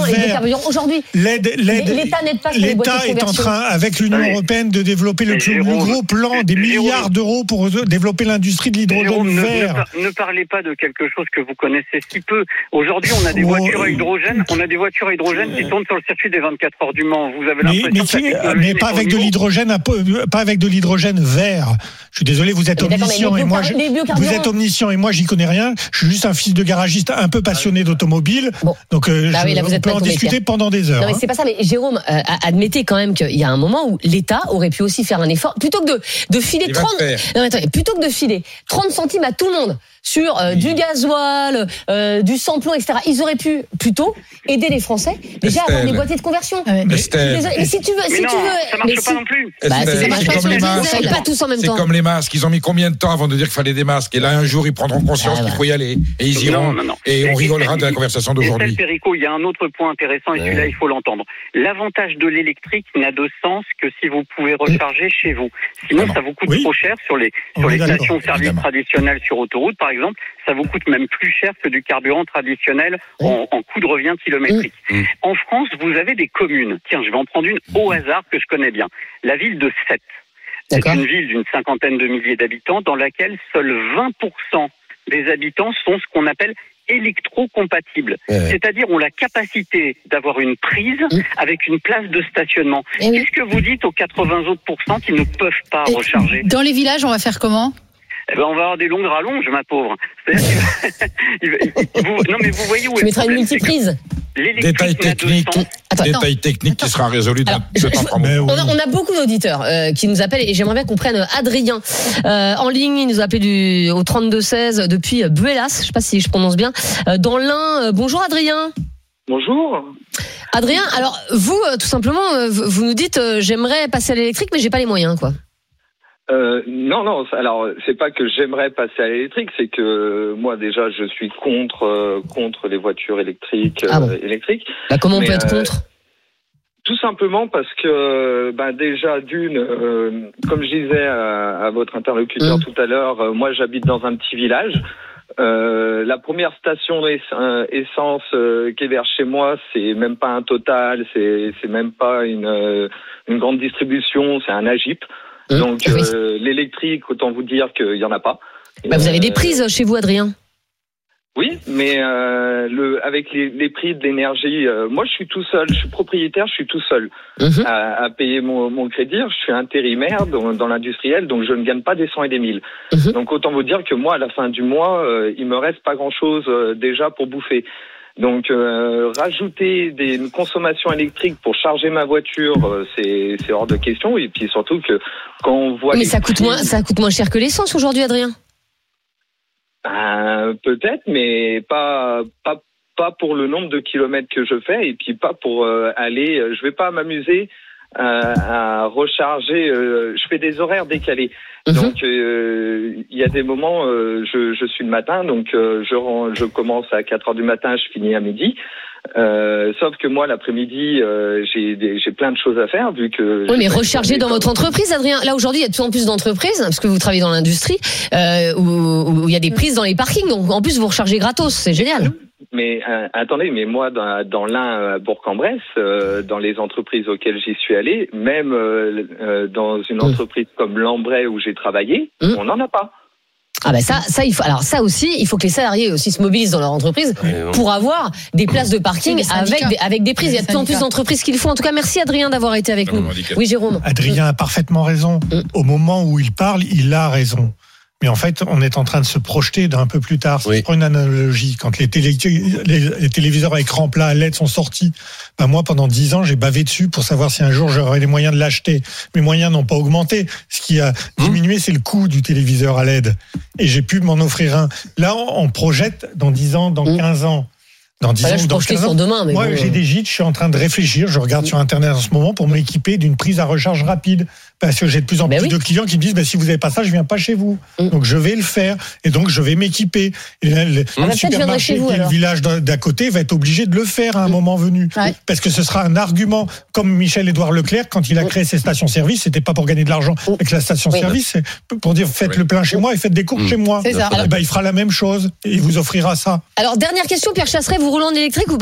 [SPEAKER 5] et de
[SPEAKER 7] vert.
[SPEAKER 5] carburant. Aujourd'hui,
[SPEAKER 7] L'aide, l'aide,
[SPEAKER 5] l'État n'aide pas sur les boîtiers de
[SPEAKER 7] l'État est en
[SPEAKER 5] conversion.
[SPEAKER 7] train, avec l'Union
[SPEAKER 11] Oui.
[SPEAKER 7] européenne, de développer le
[SPEAKER 11] Mais
[SPEAKER 7] plus
[SPEAKER 11] Jérôme,
[SPEAKER 7] gros plan, des
[SPEAKER 11] Jérôme,
[SPEAKER 7] milliards d'euros pour développer l'industrie de l'hydrogène
[SPEAKER 11] Jérôme, ne, ne,
[SPEAKER 7] vert.
[SPEAKER 11] par- ne parlez pas de quelque chose que vous connaissez si peu. Aujourd'hui, on a des
[SPEAKER 7] Oh.
[SPEAKER 11] voitures à hydrogène, on a des voitures à hydrogène qui tournent sur le circuit des vingt-quatre heures du Mans. Vous avez
[SPEAKER 7] Mais,
[SPEAKER 11] l'impression
[SPEAKER 7] mais,
[SPEAKER 11] que
[SPEAKER 7] qui-
[SPEAKER 11] la technologie
[SPEAKER 7] mais
[SPEAKER 11] n'est
[SPEAKER 7] pas
[SPEAKER 11] au
[SPEAKER 7] avec de
[SPEAKER 11] niveau.
[SPEAKER 7] l'hydrogène, un peu- pas avec de l'hydrogène vert. Je suis désolé, vous êtes
[SPEAKER 5] Mais d'accord, mais
[SPEAKER 7] omniscient
[SPEAKER 5] les
[SPEAKER 7] et moi,
[SPEAKER 5] biocar-
[SPEAKER 7] je-
[SPEAKER 5] les biocarburants.
[SPEAKER 7] vous êtes omniscient et moi, j'y connais rien. Je suis juste un fils de garagiste un peu passionné d'automobile.
[SPEAKER 5] Bon.
[SPEAKER 7] Donc, euh,
[SPEAKER 5] Bah
[SPEAKER 7] je-
[SPEAKER 5] oui, là, vous
[SPEAKER 7] on
[SPEAKER 5] êtes
[SPEAKER 7] peut
[SPEAKER 5] mal
[SPEAKER 7] en
[SPEAKER 5] tombé,
[SPEAKER 7] discuter
[SPEAKER 5] Pierre.
[SPEAKER 7] pendant des heures.
[SPEAKER 5] Non mais
[SPEAKER 7] hein.
[SPEAKER 5] c'est pas ça. Mais Jérôme, euh, admettez quand même qu'il y a un moment où l'État aurait pu aussi faire un effort plutôt que de de filer
[SPEAKER 8] Il va
[SPEAKER 5] trente.
[SPEAKER 8] le faire.
[SPEAKER 5] Non, mais attendez, plutôt que de filer trente centimes à tout le monde sur euh, du gasoil, euh, du sans-plomb, et cetera. Ils auraient pu plutôt aider les Français déjà à avoir
[SPEAKER 8] Estelle.
[SPEAKER 5] des boîtiers de conversion.
[SPEAKER 9] Ah ouais.
[SPEAKER 5] Mais,
[SPEAKER 8] Estelle.
[SPEAKER 5] désolé, mais si tu veux,
[SPEAKER 11] Mais
[SPEAKER 5] si
[SPEAKER 11] non,
[SPEAKER 5] tu veux,
[SPEAKER 11] ça
[SPEAKER 5] mais
[SPEAKER 11] marche pas
[SPEAKER 5] si-
[SPEAKER 11] non plus.
[SPEAKER 5] Bah, c'est,
[SPEAKER 8] Estelle,
[SPEAKER 5] ça marche
[SPEAKER 8] c'est
[SPEAKER 5] pas
[SPEAKER 8] comme
[SPEAKER 5] sur
[SPEAKER 8] les
[SPEAKER 5] les
[SPEAKER 8] masques.
[SPEAKER 5] Français, pas tous en même
[SPEAKER 8] C'est
[SPEAKER 5] temps.
[SPEAKER 8] comme les masques. Ils ont mis combien de temps avant de dire qu'il fallait des masques? Et là, un jour, ils prendront conscience
[SPEAKER 5] Ah,
[SPEAKER 8] qu'il
[SPEAKER 5] bah.
[SPEAKER 8] faut y aller. Et ils iront.
[SPEAKER 11] Non, non, non.
[SPEAKER 8] Et on rigolera de la
[SPEAKER 11] Estelle-
[SPEAKER 8] conversation
[SPEAKER 11] Estelle
[SPEAKER 8] d'aujourd'hui.
[SPEAKER 11] Péricot, il y a un autre point intéressant et celui-là, il faut l'entendre. L'avantage de l'électrique n'a de sens que si vous pouvez recharger chez vous. Sinon,
[SPEAKER 8] Évidemment.
[SPEAKER 11] ça vous coûte
[SPEAKER 7] Oui.
[SPEAKER 11] trop cher sur les,
[SPEAKER 7] On
[SPEAKER 11] sur
[SPEAKER 7] est
[SPEAKER 11] les
[SPEAKER 7] d'accord,
[SPEAKER 11] stations-service
[SPEAKER 8] évidemment.
[SPEAKER 11] traditionnelles sur autoroute, par exemple. Ça vous coûte même plus cher que du carburant traditionnel en, en coût de revient kilométrique.
[SPEAKER 8] Mmh.
[SPEAKER 11] En France, vous avez des communes. Tiens, je vais en prendre une au hasard que je connais bien. La ville de Sète. C'est
[SPEAKER 5] D'accord.
[SPEAKER 11] une ville d'une cinquantaine de milliers d'habitants dans laquelle seuls vingt pour cent des habitants sont ce qu'on appelle électro-compatibles.
[SPEAKER 6] Ouais.
[SPEAKER 11] C'est-à-dire ont la capacité d'avoir une prise
[SPEAKER 5] Mm.
[SPEAKER 11] avec une place de stationnement.
[SPEAKER 5] Eh oui.
[SPEAKER 11] Qu'est-ce que vous dites aux quatre-vingts autres pourcents qui ne peuvent pas
[SPEAKER 9] Et
[SPEAKER 11] recharger?
[SPEAKER 9] Dans les villages, on va faire comment?
[SPEAKER 11] Eh ben, on va avoir des longues rallonges, ma pauvre. C'est-à-dire qu'il- il va- il- vous- non, mais vous voyez où
[SPEAKER 5] Tu
[SPEAKER 11] est le
[SPEAKER 5] mettras une
[SPEAKER 11] problème, c'est que
[SPEAKER 5] multiprise.
[SPEAKER 11] l'électrique
[SPEAKER 8] Détail
[SPEAKER 11] n'a de
[SPEAKER 8] technique.
[SPEAKER 11] sens.
[SPEAKER 5] Attends, attends.
[SPEAKER 8] Détail technique qui sera résolu dans
[SPEAKER 5] Alors,
[SPEAKER 8] de
[SPEAKER 5] je-
[SPEAKER 8] temps
[SPEAKER 5] je-
[SPEAKER 8] en
[SPEAKER 7] Mais
[SPEAKER 8] temps.
[SPEAKER 7] oui.
[SPEAKER 5] On a, on a beaucoup d'auditeurs euh, qui nous appellent et j'aimerais bien qu'on prenne Adrien euh, en ligne. Il nous a appelé du, au trente-deux seize depuis Buelas. Je sais pas si je prononce bien. Euh, dans l'Ain. Euh, bonjour Adrien.
[SPEAKER 10] Bonjour.
[SPEAKER 5] Adrien, alors vous, euh, tout simplement, euh, vous vous nous dites euh, j'aimerais passer à l'électrique mais j'ai pas les moyens, quoi.
[SPEAKER 12] Euh, non, non. Alors, c'est pas que j'aimerais passer à l'électrique, c'est que euh, moi déjà, je suis contre euh, contre les voitures électriques.
[SPEAKER 5] Ah bon.
[SPEAKER 12] euh, électriques.
[SPEAKER 5] Bah, comment on
[SPEAKER 12] Mais,
[SPEAKER 5] peut être
[SPEAKER 12] euh,
[SPEAKER 5] contre?
[SPEAKER 12] Tout simplement parce que, ben déjà d'une, euh, comme je disais à, à votre interlocuteur
[SPEAKER 5] Mmh.
[SPEAKER 12] tout à l'heure, euh, moi j'habite dans un petit village. Euh, la première station d'ess- euh, essence euh, qui est vers chez moi, c'est même pas un Total, c'est c'est même pas une euh, une grande distribution, c'est un Agip.
[SPEAKER 5] Mmh.
[SPEAKER 12] Donc
[SPEAKER 5] Oui.
[SPEAKER 12] euh, l'électrique, autant vous dire qu'il y en a pas.
[SPEAKER 5] Bah, vous avez des
[SPEAKER 12] Euh,
[SPEAKER 5] prises chez vous, Adrien?
[SPEAKER 12] Oui, mais euh, le avec les, les prix de l'énergie, euh, moi je suis tout seul, je suis propriétaire, je suis tout seul
[SPEAKER 5] Mhm.
[SPEAKER 12] à, à payer mon, mon crédit. Je suis intérimaire dans, dans l'industriel, donc je ne gagne pas des cent et des mille.
[SPEAKER 5] Mhm.
[SPEAKER 12] Donc autant vous dire que moi, à la fin du mois, euh, il me reste pas grand-chose euh, déjà pour bouffer. Donc euh, rajouter des une consommation électrique pour charger ma voiture, euh, c'est c'est hors de question. Et puis surtout que quand on voit
[SPEAKER 5] Mais
[SPEAKER 12] les
[SPEAKER 5] ça coûte
[SPEAKER 12] prix-
[SPEAKER 5] moins, ça coûte moins cher que l'essence aujourd'hui, Adrien.
[SPEAKER 12] Ben, peut-être, mais pas pas pas pour le nombre de kilomètres que je fais et puis pas pour euh, aller. euh, Je vais pas m'amuser à, à recharger. euh, je fais des horaires décalés,
[SPEAKER 5] Mhm.
[SPEAKER 12] donc euh, il y a des moments. euh, je, je suis le matin, donc euh, je rends, je commence à quatre heures du matin, je finis à midi. Euh, sauf que moi, l'après-midi, euh, j'ai des- j'ai plein de choses à faire vu que.
[SPEAKER 5] Oui, mais
[SPEAKER 12] je-
[SPEAKER 5] recharger dans votre entreprise, Adrien. Là, aujourd'hui, il y a de plus en plus d'entreprises, parce que vous travaillez dans l'industrie, euh, où, où il y a des prises dans les parkings. Donc, en plus, vous rechargez gratos. C'est génial.
[SPEAKER 12] Mais euh, attendez, mais moi, dans, dans l'Ain, à Bourg-en-Bresse, euh, dans les entreprises auxquelles j'y suis allé, même euh, euh, dans une entreprise comme Lambray où j'ai travaillé,
[SPEAKER 5] Mmh.
[SPEAKER 12] on n'en a pas.
[SPEAKER 5] Ah ben ça, ça, il faut. Alors ça aussi, il faut que les salariés aussi se mobilisent dans leur entreprise pour avoir des places de parking
[SPEAKER 9] Oui, des
[SPEAKER 5] avec
[SPEAKER 9] syndicats.
[SPEAKER 5] des, avec des prises. Il y a de plus en plus
[SPEAKER 9] syndicats.
[SPEAKER 5] d'entreprises qui le font. En tout cas, merci Adrien d'avoir été avec
[SPEAKER 8] Non,
[SPEAKER 5] nous.
[SPEAKER 8] non, nickel.
[SPEAKER 5] Oui, Jérôme.
[SPEAKER 7] Adrien a parfaitement raison.
[SPEAKER 5] Mm.
[SPEAKER 7] Au moment où il parle, il a raison. Mais en fait, on est en train de se projeter d'un peu plus tard.
[SPEAKER 6] Oui.
[SPEAKER 7] Pour une analogie, quand les, télé- les, les téléviseurs à écran plat à L E D sont sortis, ben moi, pendant dix ans, j'ai bavé dessus pour savoir si un jour j'aurais les moyens de l'acheter. Mes moyens n'ont pas augmenté. Ce qui a diminué, c'est le coût du téléviseur à L E D. Et j'ai pu m'en offrir un. Là, on, on projette dans dix ans, dans
[SPEAKER 5] Mm.
[SPEAKER 7] quinze ans. Dans dix
[SPEAKER 5] Bah là,
[SPEAKER 7] ans
[SPEAKER 5] je
[SPEAKER 7] ou dans
[SPEAKER 5] projetais
[SPEAKER 7] quinze
[SPEAKER 5] sur
[SPEAKER 7] ans.
[SPEAKER 5] demain, mais
[SPEAKER 7] Moi,
[SPEAKER 5] bon,
[SPEAKER 7] j'ai
[SPEAKER 5] euh.
[SPEAKER 7] des gîtes, je suis en train de réfléchir. Je regarde sur Internet en ce moment pour m'équiper d'une prise à recharge rapide. Parce que j'ai de plus en
[SPEAKER 5] Ben
[SPEAKER 7] plus
[SPEAKER 5] oui.
[SPEAKER 7] de clients qui me disent, bah, si vous n'avez pas ça, je viens pas chez vous.
[SPEAKER 5] Mm.
[SPEAKER 7] Donc, je vais le faire. Et donc, je vais m'équiper. Et le, le
[SPEAKER 5] Ah bah, peut-être je viendrai chez
[SPEAKER 7] supermarché
[SPEAKER 5] vous,
[SPEAKER 7] qui est le
[SPEAKER 5] alors.
[SPEAKER 7] village d'à d'à côté va être obligé de le faire à un
[SPEAKER 5] Mm.
[SPEAKER 7] moment venu.
[SPEAKER 9] Ouais.
[SPEAKER 7] Parce que ce sera un argument, comme Michel-Édouard Leclerc, quand il a créé ses stations-service, c'était pas pour gagner de l'argent
[SPEAKER 5] Mm.
[SPEAKER 7] avec la station-service, c'est pour dire, faites
[SPEAKER 8] Oui.
[SPEAKER 7] le plein chez moi et faites des courses
[SPEAKER 6] Mm.
[SPEAKER 7] chez moi.
[SPEAKER 9] C'est ça.
[SPEAKER 7] Eh ben, il fera la même chose et il vous offrira ça.
[SPEAKER 5] Alors, dernière question, Pierre Chasseret, vous roulez en électrique ou pas?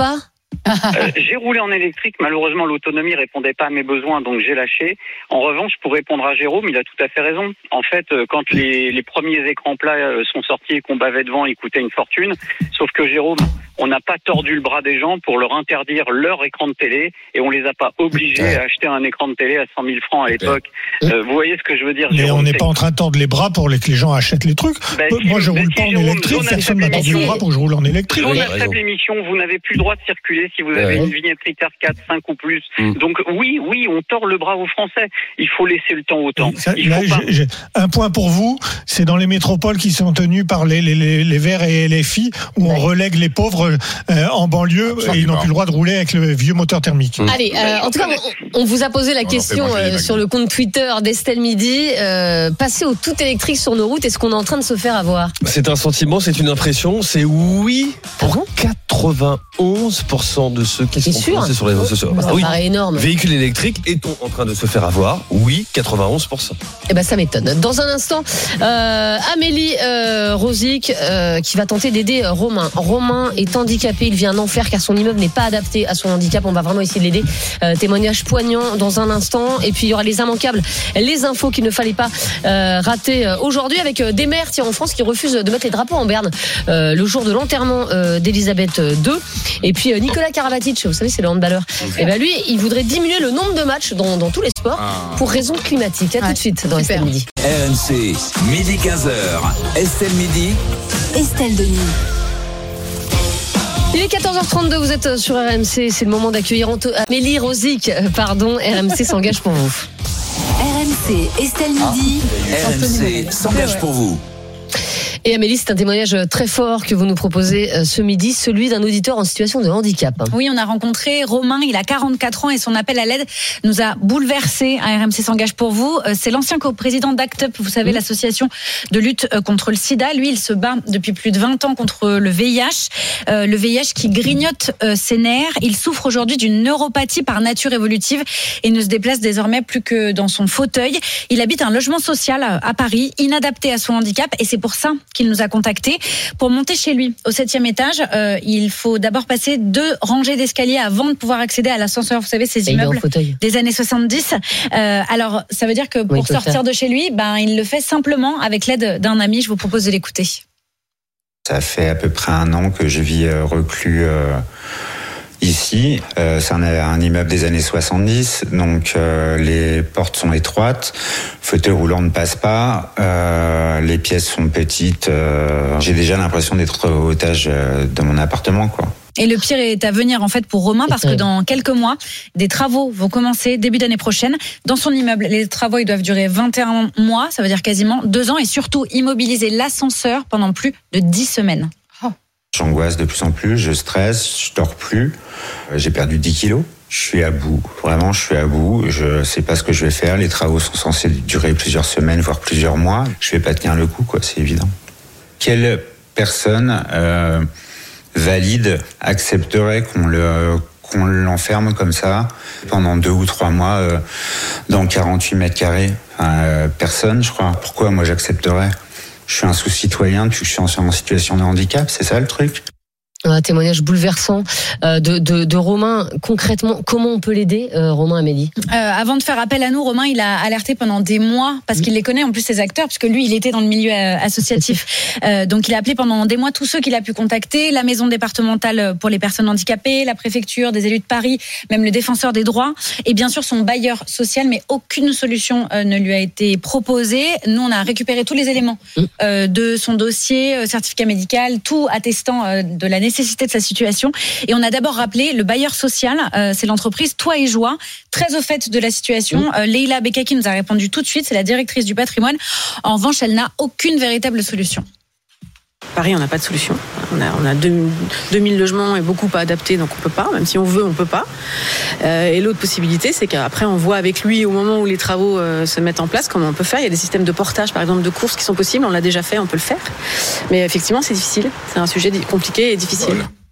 [SPEAKER 11] Euh, j'ai roulé en électrique, malheureusement l'autonomie répondait pas à mes besoins, donc j'ai lâché. En revanche, pour répondre à Jérôme, il a tout à fait raison. En fait, euh, quand les, les premiers écrans plats euh, sont sortis et qu'on bavait devant, ils coûtaient une fortune. Sauf que Jérôme, on n'a pas tordu le bras des gens pour leur interdire leur écran de télé et on les a pas obligés à acheter un écran de télé à cent mille francs à l'époque. Euh, vous voyez ce que je veux dire,
[SPEAKER 7] Mais
[SPEAKER 11] Jérôme,
[SPEAKER 7] on n'est
[SPEAKER 11] c'est...
[SPEAKER 7] pas en train de tordre les bras pour que les gens achètent les trucs.
[SPEAKER 11] Ben,
[SPEAKER 7] Euh,
[SPEAKER 11] si,
[SPEAKER 7] Moi, je
[SPEAKER 11] ben,
[SPEAKER 7] roule
[SPEAKER 11] si,
[SPEAKER 7] pas en
[SPEAKER 11] Jérôme,
[SPEAKER 7] électrique.
[SPEAKER 11] zone
[SPEAKER 7] Personne m'a
[SPEAKER 11] à
[SPEAKER 7] tordu
[SPEAKER 11] faible
[SPEAKER 7] le bras pour que je roule en électrique.
[SPEAKER 11] Zone
[SPEAKER 6] Oui,
[SPEAKER 11] à
[SPEAKER 6] raison.
[SPEAKER 11] faible émission, vous n'avez plus le droit de circuler si vous avez
[SPEAKER 6] Ouais.
[SPEAKER 11] une vignette Critère quatre, cinq ou plus.
[SPEAKER 6] Mm.
[SPEAKER 11] Donc oui, oui, on tord le bras aux Français. Il faut laisser le temps au temps.
[SPEAKER 7] Ça,
[SPEAKER 11] Il
[SPEAKER 7] là,
[SPEAKER 11] faut pas...
[SPEAKER 7] j'ai- j'ai- un point pour vous, c'est dans les métropoles qui sont tenues par les, les, les, les Verts et les filles où on relègue les pauvres euh, en banlieue et ils n'ont plus le droit de rouler avec le vieux moteur thermique.
[SPEAKER 5] Allez, euh, en tout cas, on, on vous a posé la
[SPEAKER 8] On
[SPEAKER 5] question
[SPEAKER 8] leur fait manger les
[SPEAKER 5] euh,
[SPEAKER 8] McDo.
[SPEAKER 5] sur le compte Twitter d'Estelle Midi. Euh, passer au tout électrique sur nos routes, est-ce qu'on est en train de se faire avoir?
[SPEAKER 6] C'est un sentiment, c'est une impression, c'est oui pour
[SPEAKER 5] Ah bon
[SPEAKER 6] quatre-vingt-onze pour cent de ceux qui
[SPEAKER 5] T'es
[SPEAKER 6] sont
[SPEAKER 5] sûr
[SPEAKER 6] prononcés sur les réseaux sociaux.
[SPEAKER 5] Ça
[SPEAKER 6] Ah oui.
[SPEAKER 5] paraît énorme.
[SPEAKER 6] Véhicule électrique, est-on en train de se faire avoir? Oui, quatre-vingt-onze pour cent.
[SPEAKER 5] Eh ben, ça m'étonne. Dans un instant, euh, Amélie euh, Rosic euh, qui va tenter d'aider euh, Romain. Romain est handicapé, il vit un enfer car son immeuble n'est pas adapté à son handicap. On va vraiment essayer de l'aider. Euh, témoignage poignant dans un instant. Et puis il y aura les immanquables, les infos qu'il ne fallait pas euh, rater euh, aujourd'hui avec euh, des maires tiens, en France qui refusent de mettre les drapeaux en berne euh, le jour de l'enterrement euh, d'Elisabeth deux. Et puis euh, Nicolas Karabatic, vous savez, c'est le handballeur. Et ben lui, il voudrait diminuer le nombre de matchs dans, dans tous les sports pour raisons climatiques. À tout de suite dans Estelle Midi.
[SPEAKER 4] R M C, midi quinze heures. Estelle Midi.
[SPEAKER 3] Estelle Denis.
[SPEAKER 5] Il est quatorze heures trente-deux, vous êtes sur R M C, c'est le moment d'accueillir Anto- Amélie Rosic, euh, pardon, R M C s'engage pour vous.
[SPEAKER 3] R M C, Estelle Midi.
[SPEAKER 4] R M C s'engage pour vous.
[SPEAKER 5] Et Amélie, c'est un témoignage très fort que vous nous proposez euh, ce midi, celui d'un auditeur en situation de handicap.
[SPEAKER 13] Oui, on a rencontré Romain, il a quarante-quatre ans et son appel à l'aide nous a bouleversé. R M C s'engage pour vous. C'est l'ancien coprésident d'Act Up, vous savez, mmh. l'association de lutte contre le sida. Lui, il se bat depuis plus de vingt ans contre le V I H. Euh, le V I H qui grignote euh, ses nerfs. Il souffre aujourd'hui d'une neuropathie par nature évolutive et ne se déplace désormais plus que dans son fauteuil. Il habite un logement social à Paris, inadapté à son handicap et c'est pour ça qu'il nous a contactés. Pour monter chez lui au septième étage, euh, il faut d'abord passer deux rangées d'escaliers avant de pouvoir accéder à l'ascenseur. Vous savez, ces
[SPEAKER 5] Et
[SPEAKER 13] immeubles des années soixante-dix. Euh, alors, ça veut dire que pour
[SPEAKER 5] oui,
[SPEAKER 13] sortir de chez lui, ben, il le fait simplement avec l'aide d'un ami. Je vous propose de l'écouter.
[SPEAKER 14] Ça fait à peu près un an que je vis euh, reclus euh, ici. Euh, c'est un, un immeuble des années soixante-dix, donc euh, les portes sont étroites, fauteuil roulant ne passe pas, euh, les pièces sont petites. Euh, j'ai déjà l'impression d'être au otage euh, de mon appartement, quoi.
[SPEAKER 13] Et le pire est à venir en fait pour Romain parce que dans quelques mois, des travaux vont commencer début d'année prochaine dans son immeuble. Les travaux ils doivent durer vingt et un mois, ça veut dire quasiment deux ans et surtout immobiliser l'ascenseur pendant plus de dix semaines.
[SPEAKER 14] Oh. J'angoisse de plus en plus, je stresse, je dors plus. J'ai perdu dix kilos. Je suis à bout, vraiment je suis à bout, je sais pas ce que je vais faire, les travaux sont censés durer plusieurs semaines, voire plusieurs mois. Je vais pas tenir le coup, quoi, c'est évident. Quelle personne euh, valide accepterait qu'on le qu'on l'enferme comme ça pendant deux ou trois mois euh, dans quarante-huit mètres carrés. Enfin, euh, personne, je crois. Pourquoi moi j'accepterais? Je suis un sous-citoyen depuis que je suis en, en situation de handicap, c'est ça le truc?
[SPEAKER 5] Un témoignage bouleversant de, de, de Romain. Concrètement, comment on peut l'aider, euh, Romain, Amélie?
[SPEAKER 13] euh, Avant de faire appel à nous, Romain, il a alerté pendant des mois, parce qu'il les connaît en plus ces acteurs, puisque lui, il était dans le milieu associatif. Euh, donc, il a appelé pendant des mois tous ceux qu'il a pu contacter, la maison départementale pour les personnes handicapées, la préfecture, des élus de Paris, même le défenseur des droits, et bien sûr son bailleur social, mais aucune solution euh, ne lui a été proposée. Nous, on a récupéré tous les éléments euh, de son dossier, euh, certificat médical, tout attestant euh, de la nécessité de sa situation. Et on a d'abord rappelé le bailleur social, euh, c'est l'entreprise Toi et Joie, très au fait de la situation. Euh, Leïla Bekaki nous a répondu tout de suite, c'est la directrice du patrimoine. En revanche, elle n'a aucune véritable solution.
[SPEAKER 15] Paris, on n'a pas de solution. On a, on a deux mille logements et beaucoup pas adaptés, donc on peut pas. Même si on veut, on peut pas. Euh, et l'autre possibilité, c'est qu'après, on voit avec lui, au moment où les travaux euh, se mettent en place, comment on peut faire. Il y a des systèmes de portage, par exemple, de courses qui sont possibles. On l'a déjà fait, on peut le faire. Mais effectivement, c'est difficile. C'est un sujet compliqué et difficile. Voilà.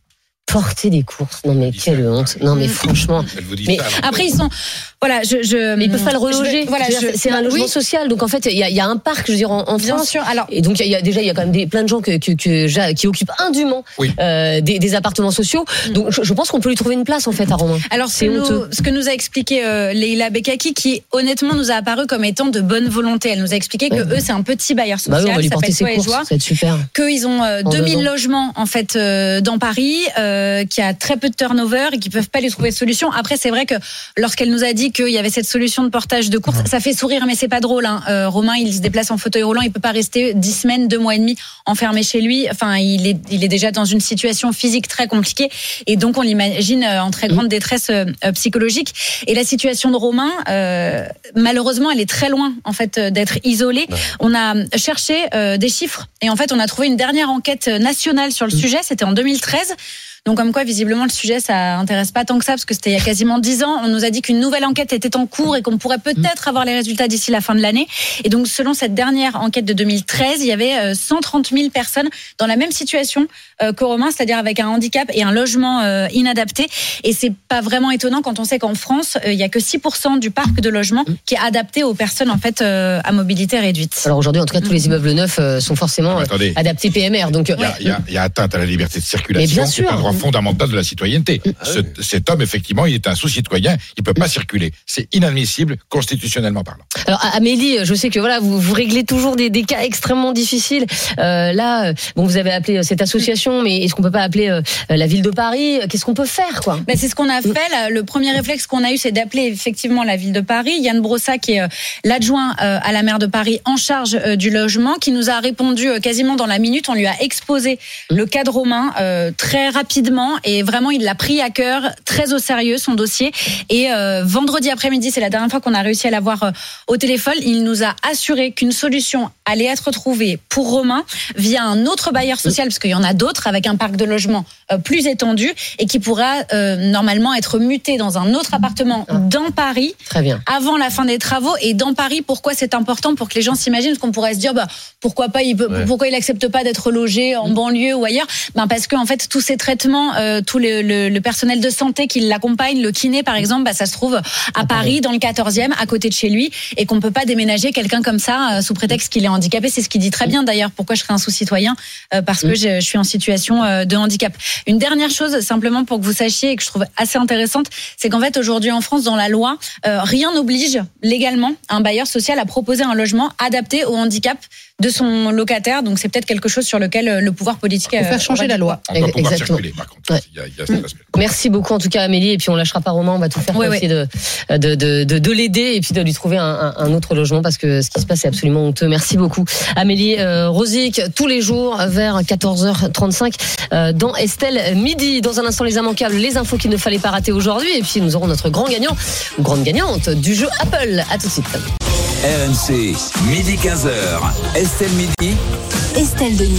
[SPEAKER 5] Porter des courses. Non, mais quelle honte. Non, mais franchement. Mais
[SPEAKER 13] après, ils sont. Voilà, je. je
[SPEAKER 5] mais ils peuvent pas le reloger.
[SPEAKER 13] Je, voilà,
[SPEAKER 5] je, c'est un logement
[SPEAKER 13] oui.
[SPEAKER 5] social. Donc, en fait, il y a, il y a un parc, je veux dire, en, en
[SPEAKER 13] Bien
[SPEAKER 5] France.
[SPEAKER 13] sûr. Alors.
[SPEAKER 5] Et donc, il y a déjà, il y a quand même des, plein de gens que, que, que, qui occupent indûment
[SPEAKER 8] oui.
[SPEAKER 5] euh, des, des appartements sociaux. Donc, je, je pense qu'on peut lui trouver une place, en fait, à Romain.
[SPEAKER 13] Alors, c'est nous, ce que nous a expliqué euh, Leïla Bekaki, qui, honnêtement, nous a apparu comme étant de bonne volonté. Elle nous a expliqué que ouais. eux, c'est un petit bailleur social.
[SPEAKER 5] Bah oui, on va lui porter ses courses. Ça va être super.
[SPEAKER 13] Qu'ils ont euh, deux mille logements, en fait, euh, dans Paris, euh, qui a très peu de turnover et qui peuvent pas lui trouver de solution. Après, c'est vrai que lorsqu'elle nous a dit qu'il y avait cette solution de portage de courses, ça fait sourire, mais c'est pas drôle. Hein. Euh, Romain, il se déplace en fauteuil roulant, il peut pas rester dix semaines, deux mois et demi enfermé chez lui. Enfin, il est, il est déjà dans une situation physique très compliquée, et donc on l'imagine en très grande détresse euh, psychologique. Et la situation de Romain, euh, malheureusement, elle est très loin en fait d'être isolée. On a cherché euh, des chiffres, et en fait, on a trouvé une dernière enquête nationale sur le sujet. C'était en deux mille treize. Donc comme quoi, visiblement, le sujet, ça intéresse pas tant que ça, parce que c'était il y a quasiment dix ans. On nous a dit qu'une nouvelle enquête était en cours et qu'on pourrait peut-être avoir les résultats d'ici la fin de l'année. Et donc, selon cette dernière enquête de deux mille treize, il y avait cent trente mille personnes dans la même situation que Romain, c'est-à-dire avec un handicap et un logement inadapté. Et c'est pas vraiment étonnant quand on sait qu'en France, il y a que six pour cent du parc de logements qui est adapté aux personnes en fait à mobilité réduite.
[SPEAKER 5] Alors aujourd'hui, en tout cas, tous les immeubles neufs sont forcément
[SPEAKER 8] Attendez.
[SPEAKER 5] adaptés P M R. Donc
[SPEAKER 8] il y a, il y a, il y a atteinte à la liberté de circulation.
[SPEAKER 5] Mais bien sûr.
[SPEAKER 8] C'est un droit fondamental de la citoyenneté.
[SPEAKER 5] Ah
[SPEAKER 8] Ce, cet homme, effectivement, il est un sous-citoyen, il peut pas circuler. C'est inadmissible constitutionnellement parlant.
[SPEAKER 5] Alors Amélie, je sais que voilà, vous, vous réglez toujours des, des cas extrêmement difficiles. Euh, là, bon, vous avez appelé cette association, mais est-ce qu'on peut pas appeler euh, la ville de Paris ? Qu'est-ce qu'on peut faire, quoi ?
[SPEAKER 13] Ben, c'est ce qu'on a fait. Là, le premier réflexe qu'on a eu, c'est d'appeler effectivement la ville de Paris. Yann Brossa, qui est euh, l'adjoint euh, à la maire de Paris en charge euh, du logement, qui nous a répondu euh, quasiment dans la minute. On lui a exposé le cas de Romain euh, très rapidement, et vraiment il l'a pris à cœur, très au sérieux son dossier. Et euh, vendredi après-midi, c'est la dernière fois qu'on a réussi à l'avoir euh, au téléphone, il nous a assuré qu'une solution allait être trouvée pour Romain via un autre bailleur social, parce qu'il y en a d'autres avec un parc de logement euh, plus étendu, et qui pourra euh, normalement être muté dans un autre appartement ah. dans Paris.
[SPEAKER 5] Très bien.
[SPEAKER 13] Avant la fin des travaux. Et dans Paris, pourquoi c'est important? Pour que les gens s'imaginent, parce qu'on pourrait se dire bah pourquoi pas, il peut, ouais. pourquoi il accepte pas d'être logé en mmh. banlieue ou ailleurs? Ben parce que en fait tous ces traitements, euh, tout le, le, le personnel de santé qui l'accompagne, le kiné par exemple, bah ça se trouve à Paris, dans le quatorzième, à côté de chez lui, et qu'on peut pas déménager quelqu'un comme ça euh, sous prétexte qu'il est handicapé. C'est ce qu'il dit très bien d'ailleurs. Pourquoi je serais un sous-citoyen? euh, Parce que je, je suis en situation euh, de handicap. Une dernière chose, simplement pour que vous sachiez, et que je trouve assez intéressante, c'est qu'en fait aujourd'hui en France, dans la loi, euh, rien n'oblige légalement un bailleur social à proposer un logement adapté au handicap de son locataire. Donc c'est peut-être quelque chose sur lequel le pouvoir politique
[SPEAKER 5] va faire changer la loi.
[SPEAKER 8] On doit pouvoir
[SPEAKER 5] Exactement.
[SPEAKER 8] circuler, par contre. Ouais. Il y a, il y a cet aspect.
[SPEAKER 5] Merci beaucoup en tout cas Amélie, et puis on lâchera pas Romain, on va tout faire
[SPEAKER 13] oui,
[SPEAKER 5] pour
[SPEAKER 13] oui.
[SPEAKER 5] essayer de, de, de, de, de l'aider et puis de lui trouver un, un autre logement, parce que ce qui se passe est absolument honteux. Merci beaucoup Amélie euh, Rosic, tous les jours vers quatorze heures trente-cinq euh, dans Estelle Midi. Dans un instant, les immanquables, les infos qu'il ne fallait pas rater aujourd'hui, et puis nous aurons notre grand gagnant, grande gagnante du jeu Apple. À tout de suite.
[SPEAKER 4] R M C, midi quinze heures, Estelle Midi.
[SPEAKER 3] Estelle Denis.